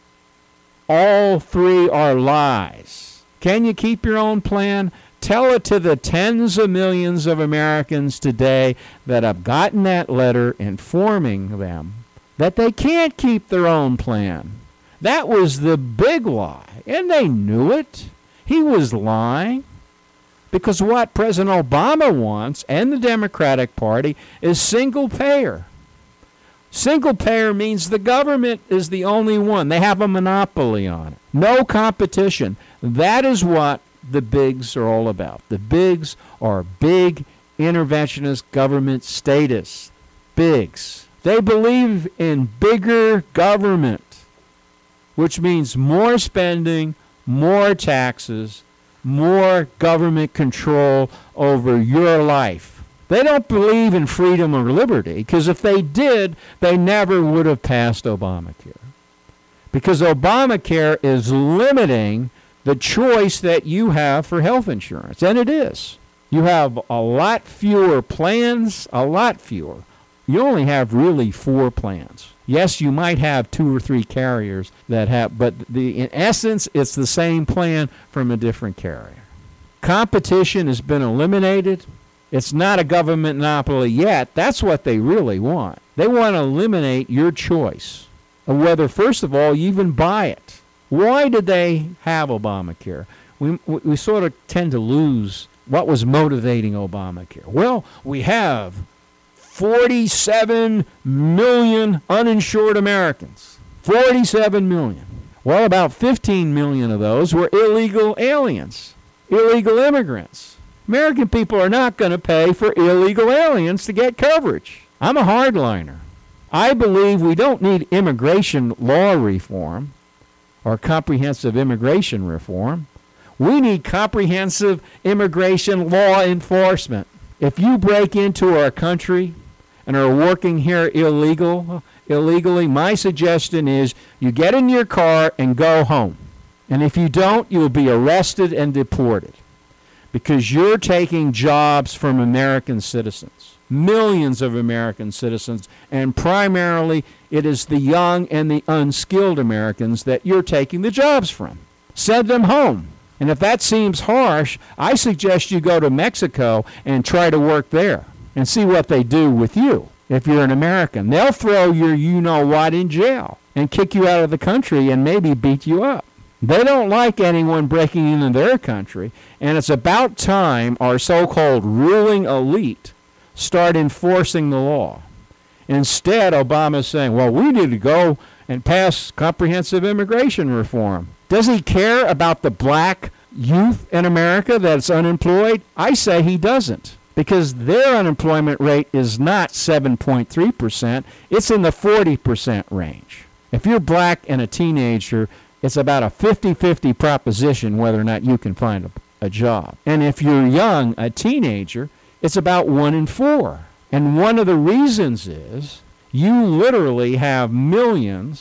All three are lies. Can you keep your own plan? Tell it to the tens of millions of Americans today that have gotten that letter informing them that they can't keep their own plan. That was the big lie, and they knew it. He was lying. Because what President Obama wants, and the Democratic Party, is single payer. Single payer means the government is the only one. They have a monopoly on it. No competition. That is what the bigs are all about. The bigs are big interventionist government statists. Bigs. They believe in bigger government, which means more spending, more taxes, more government control over your life. They don't believe in freedom or liberty, because if they did, they never would have passed Obamacare. Because Obamacare is limiting the choice that you have for health insurance, and it is. You have a lot fewer plans, a lot fewer. You only have really four plans. Yes, you might have two or three carriers that have, but the, in essence, it's the same plan from a different carrier. Competition has been eliminated. It's not a government monopoly yet. That's what they really want. They want to eliminate your choice of whether, first of all, you even buy it. Why did they have Obamacare? We, we sort of tend to lose what was motivating Obamacare. Well, we have forty-seven million uninsured Americans. forty-seven million. Well, about fifteen million of those were illegal aliens, illegal immigrants. American people are not going to pay for illegal aliens to get coverage. I'm a hardliner. I believe we don't need immigration law reform or comprehensive immigration reform. We need comprehensive immigration law enforcement. If you break into our country and are working here illegal, illegally, my suggestion is you get in your car and go home. And if you don't, you'll be arrested and deported because you're taking jobs from American citizens, millions of American citizens, and primarily it is the young and the unskilled Americans that you're taking the jobs from. Send them home. And if that seems harsh, I suggest you go to Mexico and try to work there and see what they do with you if you're an American. They'll throw your you-know-what in jail and kick you out of the country and maybe beat you up. They don't like anyone breaking into their country, and it's about time our so-called ruling elite start enforcing the law. Instead, Obama's saying, well, we need to go and pass comprehensive immigration reform. Does he care about the black youth in America that's unemployed? I say he doesn't, because their unemployment rate is not seven point three percent. It's in the forty percent range. If you're black and a teenager, it's about a fifty-fifty proposition whether or not you can find a, a job. And if you're young, a teenager, it's about one in four. And one of the reasons is you literally have millions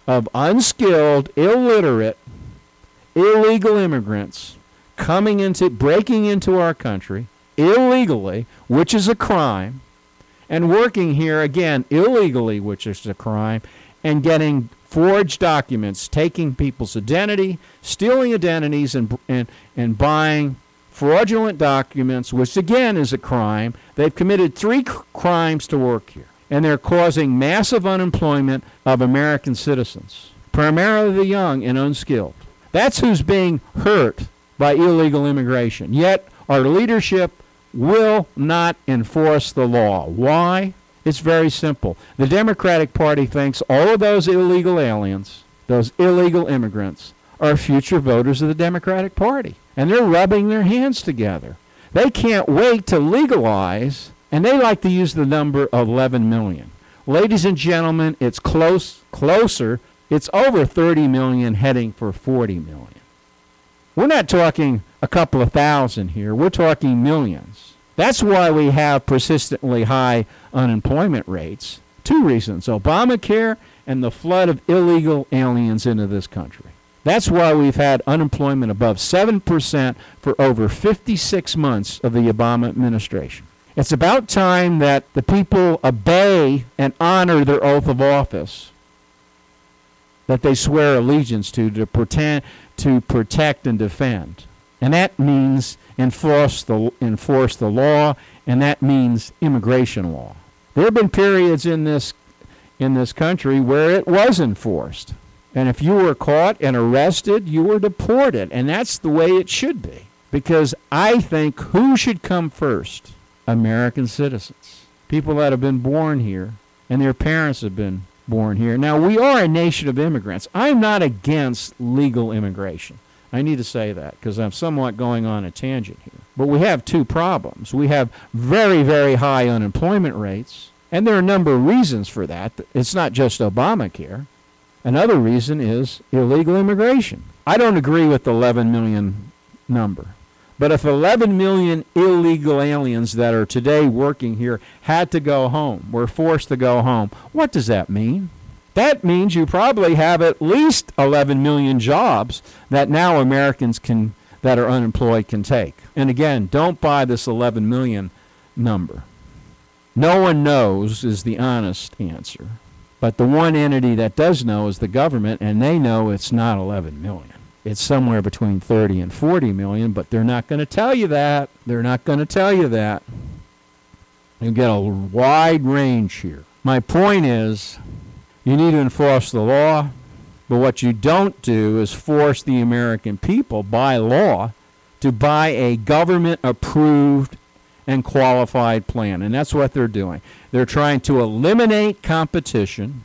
of unskilled, illiterate, illegal immigrants coming into, breaking into our country illegally, which is a crime, and working here, again, illegally, which is a crime, and getting forged documents, taking people's identity, stealing identities, and, and, and buying fraudulent documents, which again is a crime. They've committed three cr- crimes to work here, and they're causing massive unemployment of American citizens, primarily the young and unskilled. That's who's being hurt by illegal immigration. Yet our leadership will not enforce the law. Why? It's very simple. The Democratic Party thinks all of those illegal aliens, those illegal immigrants, are future voters of the Democratic Party. And they're rubbing their hands together. They can't wait to legalize, and they like to use the number of eleven million. Ladies and gentlemen, it's close, closer. It's over thirty million, heading for forty million. We're not talking a couple of thousand here. We're talking millions. That's why we have persistently high unemployment rates. Two reasons: Obamacare and the flood of illegal aliens into this country. That's why we've had unemployment above seven percent for over fifty-six months of the Obama administration. It's about time that the people obey and honor their oath of office that they swear allegiance to, to pretend, to protect and defend. And that means enforce the, enforce the law, and that means immigration law. There have been periods in this, in this country where it was enforced. And if you were caught and arrested, you were deported. And that's the way it should be. Because I think who should come first? American citizens. People that have been born here and their parents have been born here. Now, we are a nation of immigrants. I'm not against legal immigration. I need to say that because I'm somewhat going on a tangent here. But we have two problems. We have very, very high unemployment rates. And there are a number of reasons for that. It's not just Obamacare. Another reason is illegal immigration. I don't agree with the eleven million number. But if eleven million illegal aliens that are today working here had to go home, were forced to go home, what does that mean? That means you probably have at least eleven million jobs that now Americans can that are unemployed can take. And again, don't buy this eleven million number. No one knows is the honest answer. But the one entity that does know is the government, and they know it's not eleven million. It's somewhere between thirty and forty million, but they're not going to tell you that. They're not going to tell you that. You get a wide range here. My point is, you need to enforce the law, but what you don't do is force the American people by law to buy a government-approved and qualified plan. And that's what they're doing. They're trying to eliminate competition,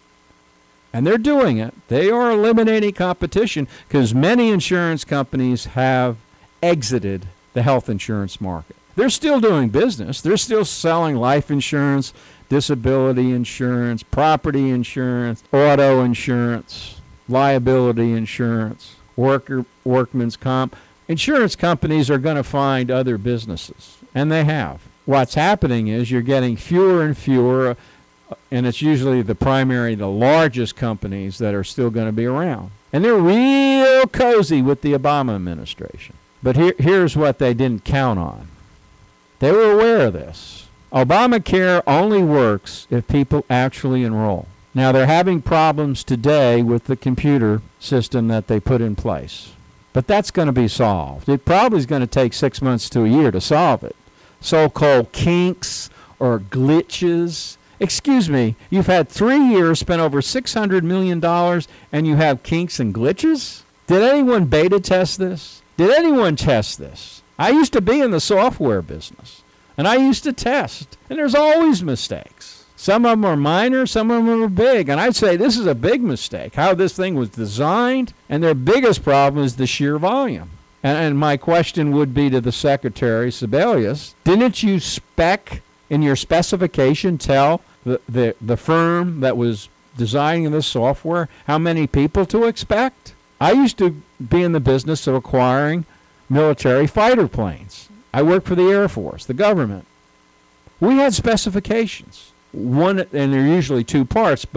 and they're doing it. They are eliminating competition because many insurance companies have exited the health insurance market. They're still doing business. They're still selling life insurance, disability insurance, property insurance, auto insurance, liability insurance, worker workman's comp. Insurance companies are going to find other businesses, and they have. What's happening is you're getting fewer and fewer, and it's usually the primary, the largest companies that are still going to be around. And they're real cozy with the Obama administration. But here, here's what they didn't count on. They were aware of this. Obamacare only works if people actually enroll. Now, they're having problems today with the computer system that they put in place. But that's going to be solved. It probably is going to take six months to a year to solve it. So-called kinks or glitches. Excuse me, you've had three years, spent over six hundred million dollars, and you have kinks and glitches? Did anyone beta test this? Did anyone test this? I used to be in the software business, and I used to test, and there's always mistakes. Some of them are minor, some of them are big, and I'd say this is a big mistake, how this thing was designed, and their biggest problem is the sheer volume. And, and my question would be to the Secretary, Sebelius, didn't you spec in your specification tell the, the, the firm that was designing this software how many people to expect? I used to be in the business of acquiring military fighter planes. I worked for the Air Force, the government. We had specifications. One, and they're usually two parts, but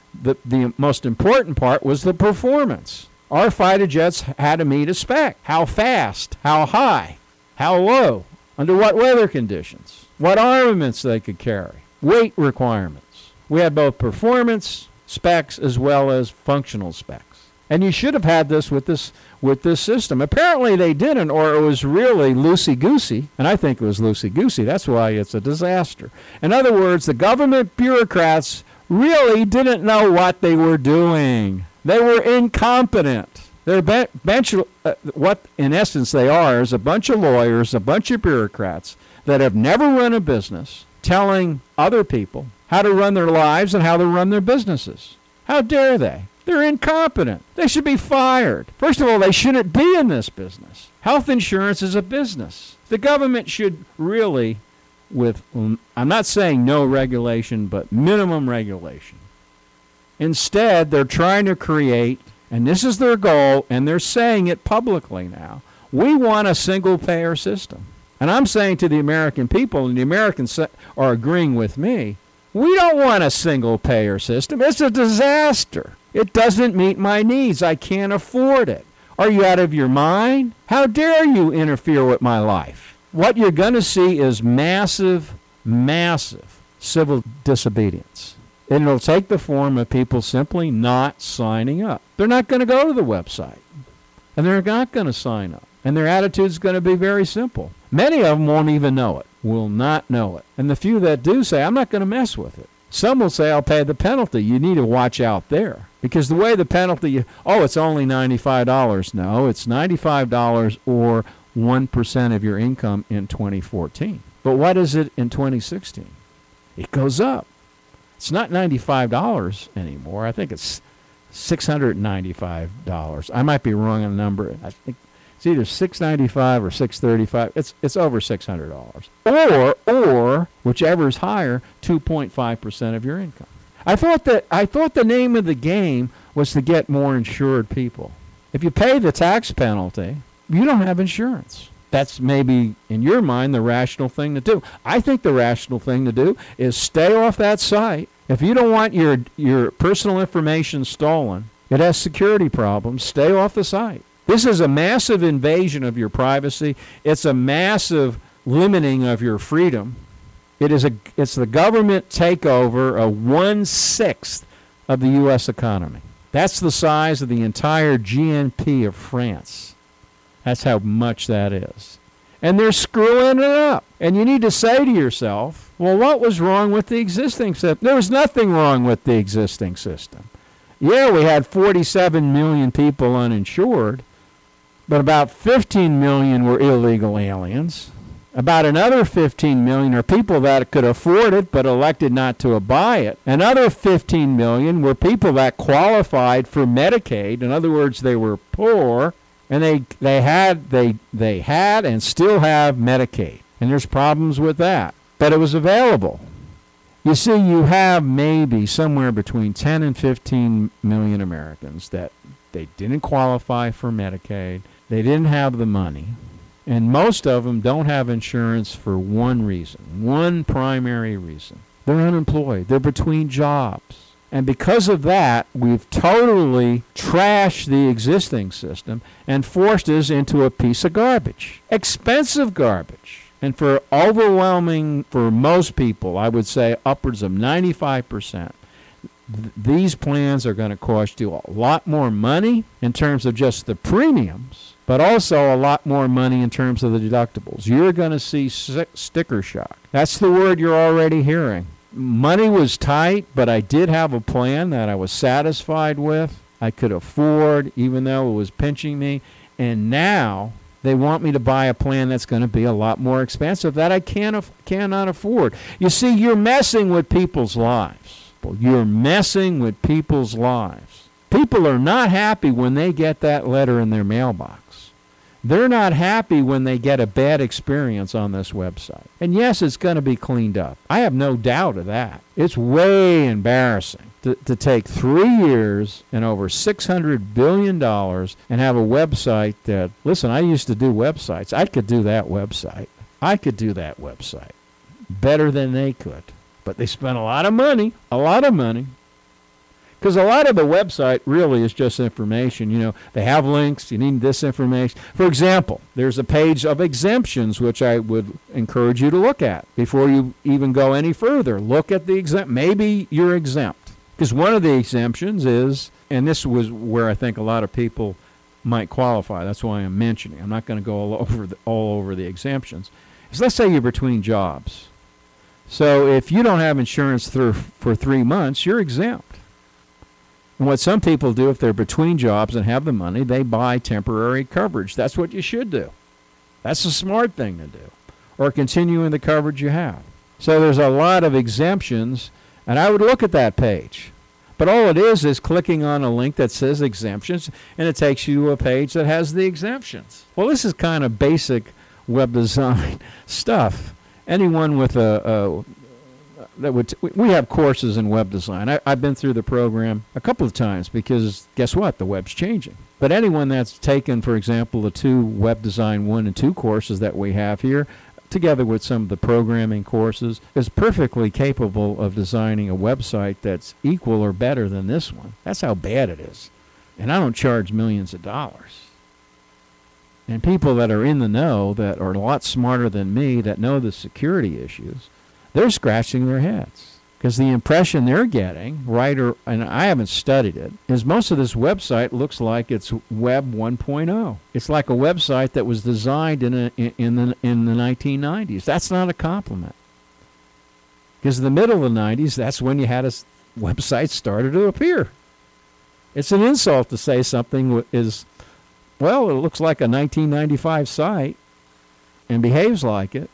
The, the most important part was the performance. Our fighter jets had to meet a spec. How fast, how high, how low, under what weather conditions, what armaments they could carry, weight requirements. We had both performance specs as well as functional specs. And you should have had this with this with this system. Apparently they didn't, or it was really loosey-goosey, and I think it was loosey-goosey. That's why it's a disaster. In other words, the government bureaucrats really didn't know what they were doing. They were incompetent. They're ben- bench, uh, what in essence they are is a bunch of lawyers, a bunch of bureaucrats that have never run a business, telling other people how to run their lives and how to run their businesses. How dare they? They're incompetent. They should be fired. First of all, they shouldn't be in this business. Health insurance is a business. The government should really, with, I'm not saying no regulation, but minimum regulation. Instead, they're trying to create, and this is their goal, and they're saying it publicly now, we want a single-payer system. And I'm saying to the American people, and the Americans are agreeing with me, we don't want a single-payer system. It's a disaster. It doesn't meet my needs. I can't afford it. Are you out of your mind? How dare you interfere with my life? What you're going to see is massive, massive civil disobedience. And it'll take the form of people simply not signing up. They're not going to go to the website. And they're not going to sign up. And their attitude's going to be very simple. Many of them won't even know it, will not know it. And the few that do say, I'm not going to mess with it. Some will say, I'll pay the penalty. You need to watch out there. Because the way the penalty, oh, it's only ninety-five dollars. No, it's ninety-five dollars or one percent of your income in twenty fourteen. But what is it in twenty sixteen? It goes up. It's not ninety-five dollars anymore. I think it's six hundred ninety-five dollars. I might be wrong on the number. I think it's either six hundred ninety-five dollars or six hundred thirty-five dollars. It's it's over six hundred dollars. Or, or whichever is higher, two point five percent of your income. I thought that I thought the name of the game was to get more insured people. If you pay the tax penalty, you don't have insurance. That's maybe, in your mind, the rational thing to do. I think the rational thing to do is stay off that site. If you don't want your your personal information stolen, it has security problems, stay off the site. This is a massive invasion of your privacy. It's a massive limiting of your freedom. It is a it's the government takeover of one-sixth of the U S economy. That's the size of the entire G N P of France. That's how much that is. And they're screwing it up. And you need to say to yourself, well, what was wrong with the existing system? There was nothing wrong with the existing system. Yeah, we had forty-seven million people uninsured, but about fifteen million were illegal aliens. About another fifteen million are people that could afford it but elected not to buy it. Another fifteen million were people that qualified for Medicaid. In other words, they were poor, and they they had they they had and still have Medicaid. And there's problems with that. But it was available. You see, you have maybe somewhere between ten and fifteen million Americans that they didn't qualify for Medicaid. They didn't have the money. And most of them don't have insurance for one reason, one primary reason. They're unemployed. They're between jobs. And because of that, we've totally trashed the existing system and forced us into a piece of garbage. Expensive garbage. And for overwhelming, for most people, I would say upwards of ninety-five percent, th- these plans are going to cost you a lot more money in terms of just the premiums, but also a lot more money in terms of the deductibles. You're going to see st- sticker shock. That's the word you're already hearing. Money was tight, but I did have a plan that I was satisfied with. I could afford, even though it was pinching me. And now they want me to buy a plan that's going to be a lot more expensive that I can't af- cannot afford. You see, you're messing with people's lives. You're messing with people's lives. People are not happy when they get that letter in their mailbox. They're not happy when they get a bad experience on this website. And yes, it's going to be cleaned up. I have no doubt of that. It's way embarrassing to, to take three years and over six hundred billion dollars and have a website that, listen, I used to do websites. I could do that website. I could do that website better than they could. But they spent a lot of money, a lot of money. Because a lot of the website really is just information. You know, they have links. You need this information. For example, there's a page of exemptions, which I would encourage you to look at before you even go any further. Look at the exempt. Maybe you're exempt. Because one of the exemptions is, and this was where I think a lot of people might qualify. That's why I'm mentioning. I'm not going to go all over the, all over the exemptions. Is let's say you're between jobs. So if you don't have insurance through for three months, you're exempt. And what some people do, if they're between jobs and have the money, they buy temporary coverage. That's what you should do. That's a smart thing to do. Or continue in the coverage you have. So there's a lot of exemptions, and I would look at that page. But all it is is clicking on a link that says exemptions, and it takes you to a page that has the exemptions. Well, this is kind of basic web design stuff. Anyone with a, a that would, we have courses in web design. I, I've been through the program a couple of times because guess what? The web's changing. But anyone that's taken, for example, the two Web Design one and two courses that we have here, together with some of the programming courses, is perfectly capable of designing a website that's equal or better than this one. That's how bad it is. And I don't charge millions of dollars. And people that are in the know, that are a lot smarter than me, that know the security issues, they're scratching their heads. Because the impression they're getting, right, or, and I haven't studied it, is most of this website looks like it's Web one point oh. It's like a website that was designed in a, in the in the nineteen nineties. That's not a compliment. Because in the middle of the nineties, that's when you had a website started to appear. It's an insult to say something is, well, it looks like a nineteen ninety-five site and behaves like it.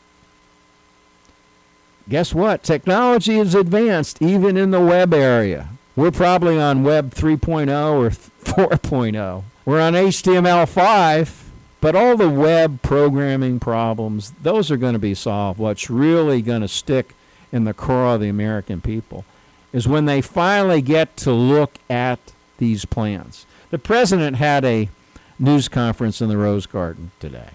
Guess what? Technology is advanced even in the web area. We're probably on Web three point oh or four point oh. We're on H T M L five, but all the web programming problems, those are going to be solved. What's really going to stick in the craw of the American people is when they finally get to look at these plans. The president had a news conference in the Rose Garden today.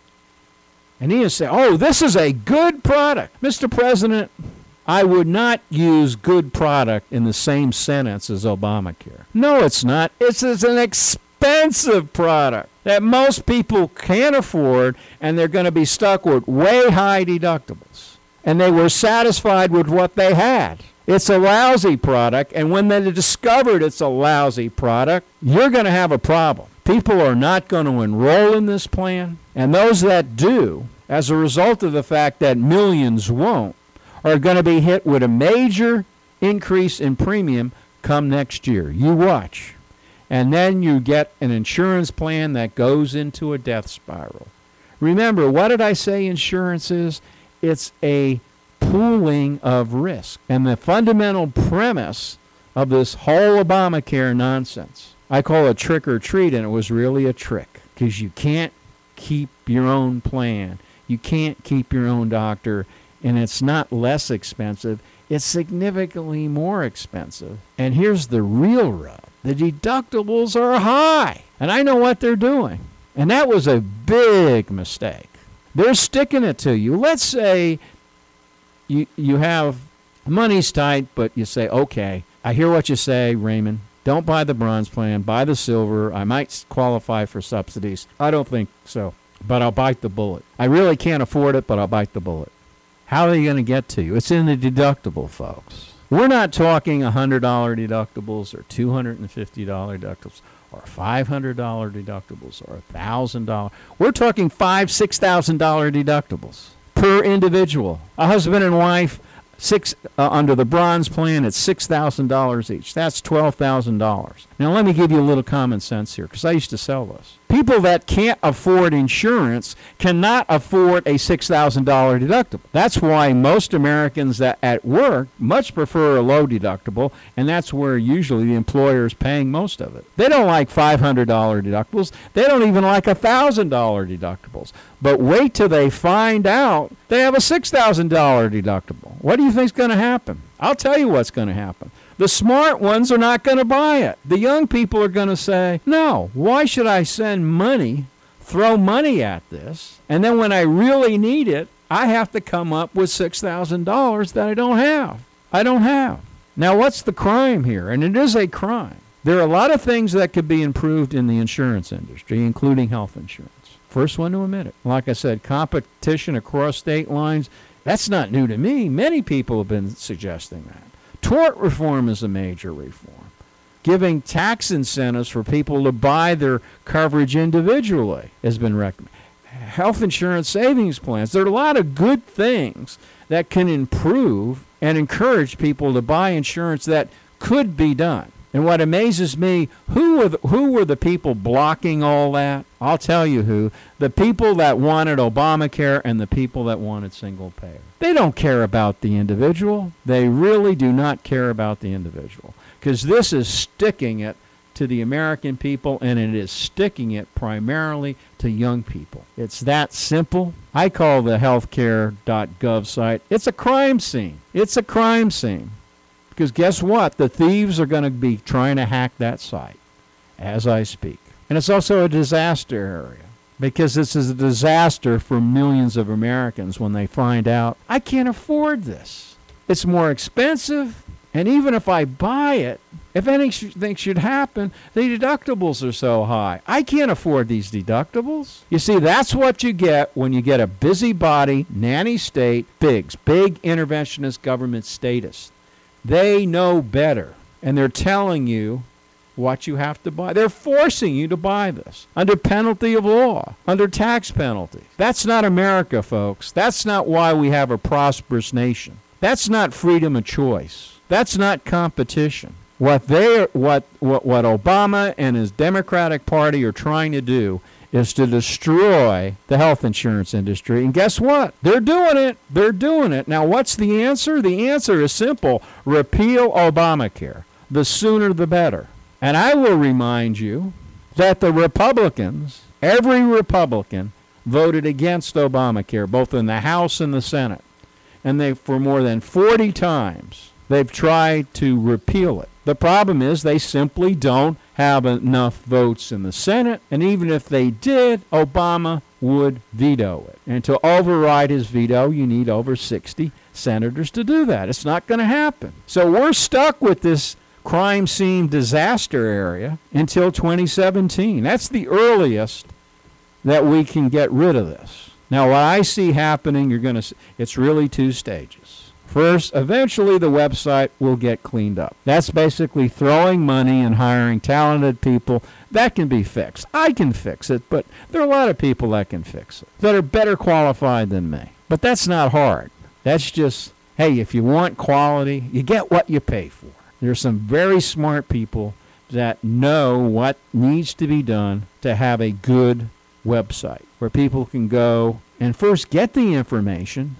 And he is saying, oh, this is a good product. Mister President, I would not use good product in the same sentence as Obamacare. No, it's not. It's, it's an expensive product that most people can't afford, and they're going to be stuck with way high deductibles. And they were satisfied with what they had. It's a lousy product, and when they discovered it's a lousy product, you're going to have a problem. People are not going to enroll in this plan, and those that do, as a result of the fact that millions won't, are going to be hit with a major increase in premium come next year. You watch. And then you get an insurance plan that goes into a death spiral. Remember, what did I say insurance is? It's a pooling of risk. And the fundamental premise of this whole Obamacare nonsense, I call it trick or treat, and it was really a trick, because you can't keep your own plan. You can't keep your own doctor, and it's not less expensive. It's significantly more expensive. And here's the real rub. The deductibles are high, and I know what they're doing. And that was a big mistake. They're sticking it to you. Let's say you you have money's tight, but you say, okay, I hear what you say, Raymond. Don't buy the bronze plan. Buy the silver. I might qualify for subsidies. I don't think so, but I'll bite the bullet. I really can't afford it, but I'll bite the bullet. How are they going to get to you? It's in the deductible, folks. We're not talking one hundred dollars deductibles or two hundred fifty dollars deductibles or five hundred dollars deductibles or one thousand dollars. We're talking five thousand dollars, six thousand dollars deductibles per individual. A husband and wife, six uh, under the bronze plan, it's six thousand dollars each. That's twelve thousand dollars. Now, let me give you a little common sense here, because I used to sell this. People that can't afford insurance cannot afford a six thousand dollars deductible. That's why most Americans that at work much prefer a low deductible, and that's where usually the employer is paying most of it. They don't like five hundred dollars deductibles. They don't even like one thousand dollars deductibles. But wait till they find out they have a six thousand dollars deductible. What do you think is going to happen? I'll tell you what's going to happen. The smart ones are not going to buy it. The young people are going to say, no, why should I send money, throw money at this, and then when I really need it, I have to come up with six thousand dollars that I don't have. I don't have. Now, what's the crime here? And it is a crime. There are a lot of things that could be improved in the insurance industry, including health insurance. First one to admit it. Like I said, competition across state lines, that's not new to me. Many people have been suggesting that. Tort reform is a major reform. Giving tax incentives for people to buy their coverage individually has been recommended. Health insurance savings plans. There are a lot of good things that can improve and encourage people to buy insurance that could be done. And what amazes me, who were the, who were the people blocking all that? I'll tell you who. The people that wanted Obamacare and the people that wanted single payer. They don't care about the individual. They really do not care about the individual. Because this is sticking it to the American people, and it is sticking it primarily to young people. It's that simple. I call the healthcare dot gov site, it's a crime scene. It's a crime scene. Because guess what? The thieves are going to be trying to hack that site as I speak. And it's also a disaster area because this is a disaster for millions of Americans when they find out, I can't afford this. It's more expensive. And even if I buy it, if anything should happen, the deductibles are so high. I can't afford these deductibles. You see, that's what you get when you get a busybody, nanny state, bigs, big interventionist government status. They know better, and they're telling you what you have to buy. They're forcing you to buy this under penalty of law, under tax penalties. That's not America, folks. That's not why we have a prosperous nation. That's not freedom of choice. That's not competition. What they, what, what, what Obama and his Democratic Party are trying to do is to destroy the health insurance industry. And guess what? They're doing it. They're doing it. Now, what's the answer? The answer is simple. Repeal Obamacare. The sooner the better. And I will remind you that the Republicans, every Republican, voted against Obamacare, both in the House and the Senate. And they, for more than forty times, they've tried to repeal it. The problem is they simply don't have enough votes in the Senate, and even if they did, Obama would veto it. And to override his veto, you need over sixty senators to do that. It's not going to happen. So we're stuck with this crime scene disaster area until twenty seventeen. That's the earliest that we can get rid of this. Now, what I see happening, you're going to, it's really two stages. First, eventually the website will get cleaned up. That's basically throwing money and hiring talented people. That can be fixed. I can fix it, but there are a lot of people that can fix it that are better qualified than me. But that's not hard. That's just, hey, if you want quality, you get what you pay for. There's some very smart people that know what needs to be done to have a good website where people can go and first get the information,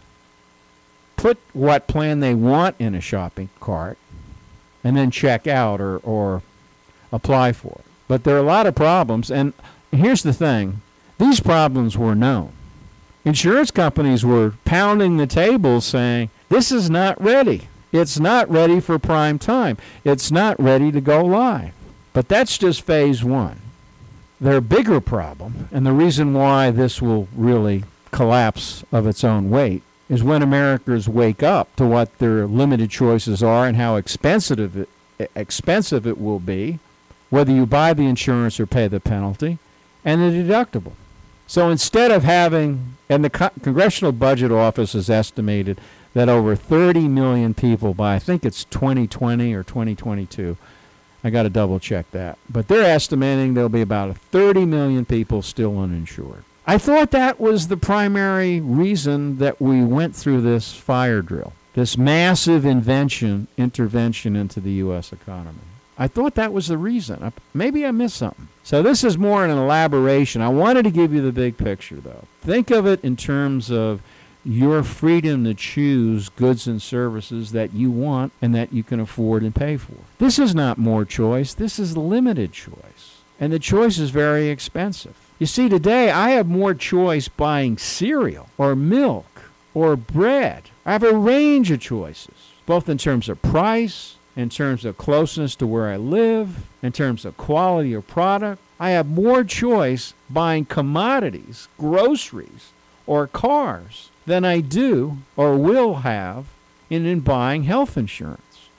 put what plan they want in a shopping cart, and then check out or, or apply for it. But there are a lot of problems, and here's the thing. These problems were known. Insurance companies were pounding the table saying, this is not ready. It's not ready for prime time. It's not ready to go live. But that's just phase one. Their bigger problem, and the reason why this will really collapse of its own weight, is when Americans wake up to what their limited choices are and how expensive it, expensive it will be, whether you buy the insurance or pay the penalty, and the deductible. So instead of having, and the Co- Congressional Budget Office has estimated that over thirty million people by, I think it's twenty twenty or twenty twenty-two, I got to double check that, but they're estimating there'll be about thirty million people still uninsured. I thought that was the primary reason that we went through this fire drill, this massive invention, intervention into the U S economy. I thought that was the reason. Maybe I missed something. So this is more an elaboration. I wanted to give you the big picture, though. Think of it in terms of your freedom to choose goods and services that you want and that you can afford and pay for. This is not more choice. This is limited choice. And the choice is very expensive. You see, today I have more choice buying cereal or milk or bread. I have a range of choices, both in terms of price, in terms of closeness to where I live, in terms of quality of product. I have more choice buying commodities, groceries, or cars than I do or will have in, in buying health insurance.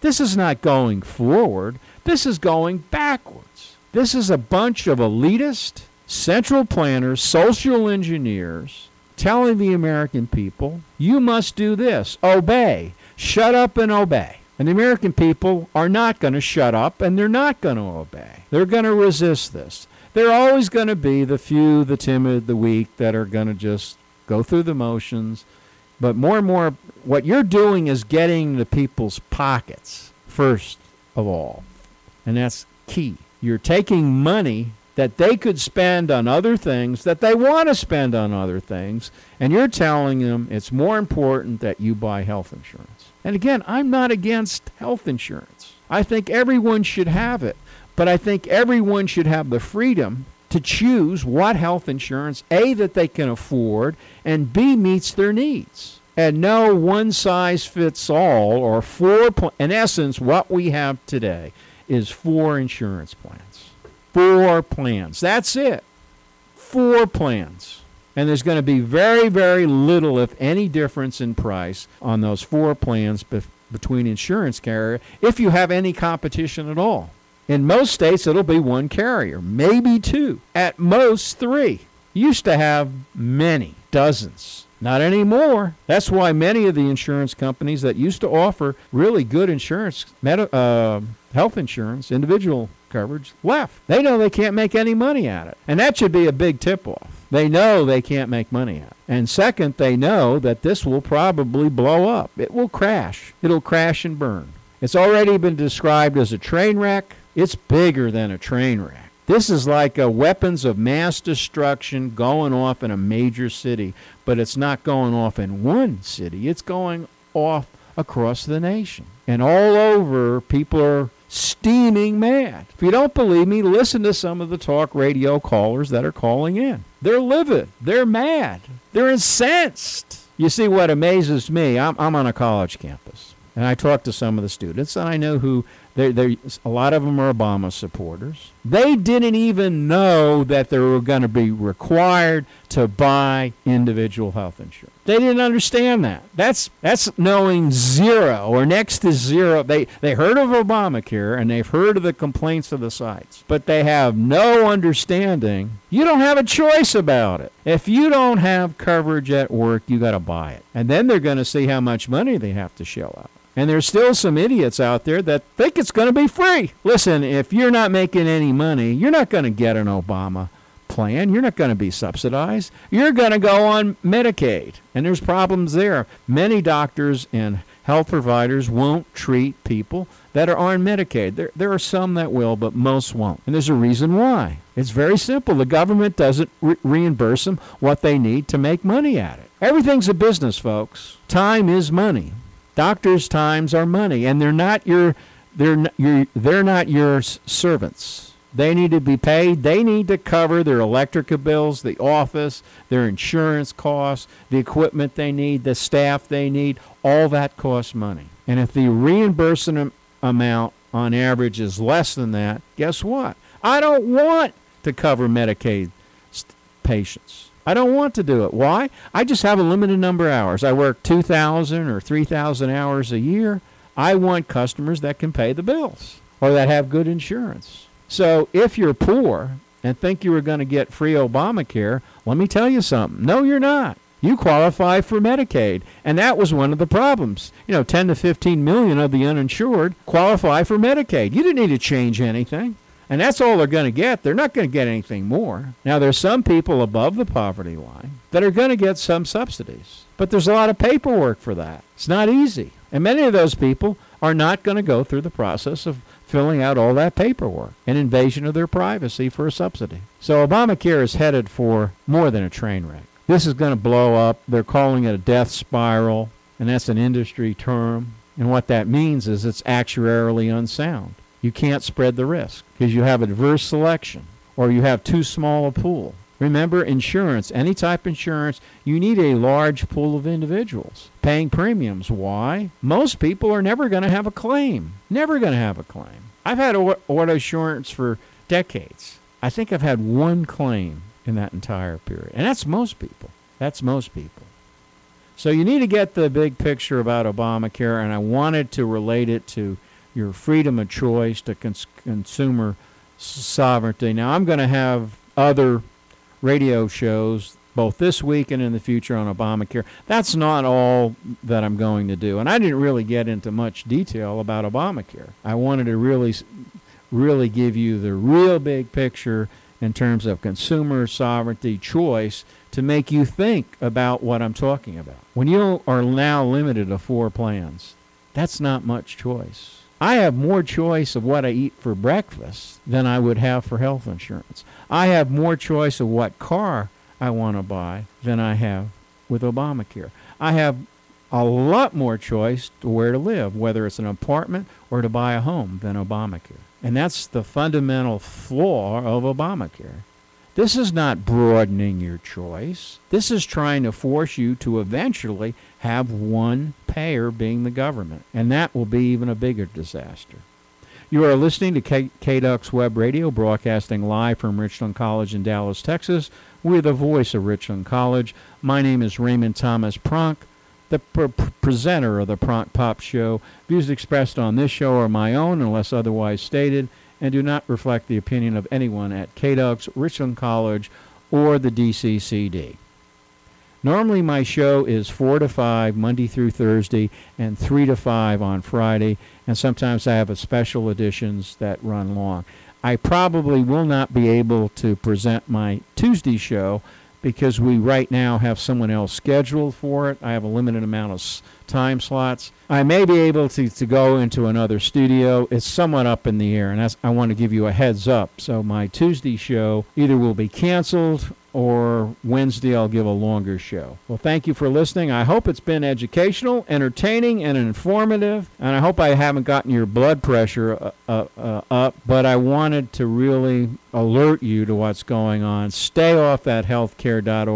This is not going forward. This is going backwards. This is a bunch of elitist, central planners, social engineers telling the American people, you must do this, obey, shut up and obey. And the American people are not going to shut up, and they're not going to obey. They're going to resist this. There are always going to be the few, the timid, the weak that are going to just go through the motions. But more and more, what you're doing is getting the people's pockets first of all. And that's key. You're taking money that they could spend on other things, that they want to spend on other things, and you're telling them it's more important that you buy health insurance. And again, I'm not against health insurance. I think everyone should have it. But I think everyone should have the freedom to choose what health insurance, A, that they can afford, and B, meets their needs. And no one size fits all, or four, pl- in essence, what we have today is four insurance plans. Four plans. That's it. Four plans. And there's going to be very, very little, if any, difference in price on those four plans be- between insurance carrier, if you have any competition at all. In most states, it'll be one carrier, maybe two, at most three. Used to have many, dozens. Not anymore. That's why many of the insurance companies that used to offer really good insurance, med- uh, health insurance, individual coverage, left. They know they can't make any money at it. And that should be a big tip-off. They know they can't make money at it. And second, they know that this will probably blow up. It will crash. It'll crash and burn. It's already been described as a train wreck. It's bigger than a train wreck. This is like a weapons of mass destruction going off in a major city, but it's not going off in one city. It's going off across the nation. And all over, people are steaming mad. If you don't believe me, listen to some of the talk radio callers that are calling in. They're livid. They're mad. They're incensed. You see, what amazes me, I'm, I'm on a college campus, and I talk to some of the students, and I know who They're, they're, a lot of them are Obama supporters. They didn't even know that they were going to be required to buy individual health insurance. They didn't understand that. That's that's knowing zero or next to zero. They, they heard of Obamacare, and they've heard of the complaints of the sites, but they have no understanding. You don't have a choice about it. If you don't have coverage at work, you got to buy it. And then they're going to see how much money they have to shell out. And there's still some idiots out there that think it's going to be free. Listen, if you're not making any money, you're not going to get an Obama plan. You're not going to be subsidized. You're going to go on Medicaid. And there's problems there. Many doctors and health providers won't treat people that are on Medicaid. There, there are some that will, but most won't. And there's a reason why. It's very simple. The government doesn't re- reimburse them what they need to make money at it. Everything's a business, folks. Time is money. Doctors' times are money, and they're not your, they're not your, they're not your servants. They need to be paid. They need to cover their electric bills, the office, their insurance costs, the equipment they need, the staff they need. All that costs money. And if the reimbursement amount on average is less than that, guess what? I don't want to cover Medicaid st- patients. I don't want to do it. Why? I just have a limited number of hours. I work two thousand or three thousand hours a year. I want customers that can pay the bills or that have good insurance. So if you're poor and think you were going to get free Obamacare, let me tell you something. No, you're not. You qualify for Medicaid. And that was one of the problems. You know, ten to fifteen million of the uninsured qualify for Medicaid. You didn't need to change anything. And that's all they're going to get. They're not going to get anything more. Now, there's some people above the poverty line that are going to get some subsidies. But there's a lot of paperwork for that. It's not easy. And many of those people are not going to go through the process of filling out all that paperwork, an invasion of their privacy for a subsidy. So Obamacare is headed for more than a train wreck. This is going to blow up. They're calling it a death spiral, and that's an industry term. And what that means is it's actuarially unsound. You can't spread the risk because you have adverse selection or you have too small a pool. Remember, insurance, any type of insurance, you need a large pool of individuals paying premiums. Why? Most people are never going to have a claim. Never going to have a claim. I've had auto insurance for decades. I think I've had one claim in that entire period. And that's most people. That's most people. So you need to get the big picture about Obamacare, and I wanted to relate it to your freedom of choice, to cons- consumer sovereignty. Now, I'm going to have other radio shows both this week and in the future on Obamacare. That's not all that I'm going to do. And I didn't really get into much detail about Obamacare. I wanted to really, really give you the real big picture in terms of consumer sovereignty choice to make you think about what I'm talking about. When you are now limited to four plans, that's not much choice. I have more choice of what I eat for breakfast than I would have for health insurance. I have more choice of what car I want to buy than I have with Obamacare. I have a lot more choice to where to live, whether it's an apartment or to buy a home, than Obamacare. And that's the fundamental flaw of Obamacare. This is not broadening your choice. This is trying to force you to eventually have one payer being the government, and that will be even a bigger disaster. You are listening to K- KDUX Web Radio, broadcasting live from Richland College in Dallas, Texas. We're the voice of Richland College. My name is Raymond Thomas Pronk, the pr- presenter of the Pronk Pop Show. Views expressed on this show are my own unless otherwise stated, and do not reflect the opinion of anyone at K D U X, Richland College, or the D C C D. Normally my show is four to five Monday through Thursday and three to five on Friday, and sometimes I have a special editions that run long. I probably will not be able to present my Tuesday show because we right now have someone else scheduled for it. I have a limited amount of s- time slots. I may be able to, to go into another studio. It's somewhat up in the air, and that's, I want to give you a heads up. So my Tuesday show either will be canceled or Wednesday I'll give a longer show. Well, thank you for listening. I hope it's been educational, entertaining, and informative, and I hope I haven't gotten your blood pressure uh, uh, uh, up, but I wanted to really alert you to what's going on. Stay off that healthcare dot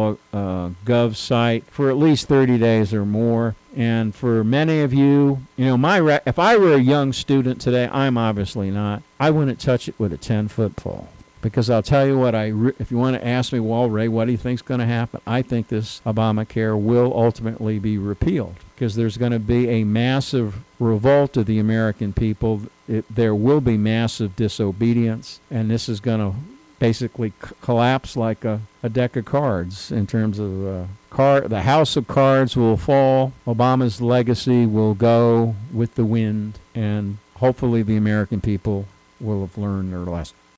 gov site for at least thirty days or more. And for many of you, you know, my re- if I were a young student today, I'm obviously not, I wouldn't touch it with a ten-foot pole. Because I'll tell you what, I re- if you want to ask me, well, Ray, what do you think's going to happen? I think this Obamacare will ultimately be repealed because there's going to be a massive revolt of the American people. It, there will be massive disobedience, and this is going to basically c- collapse like a, a deck of cards in terms of uh, car. The house of cards will fall. Obama's legacy will go with the wind, and hopefully the American people will have learned their lesson.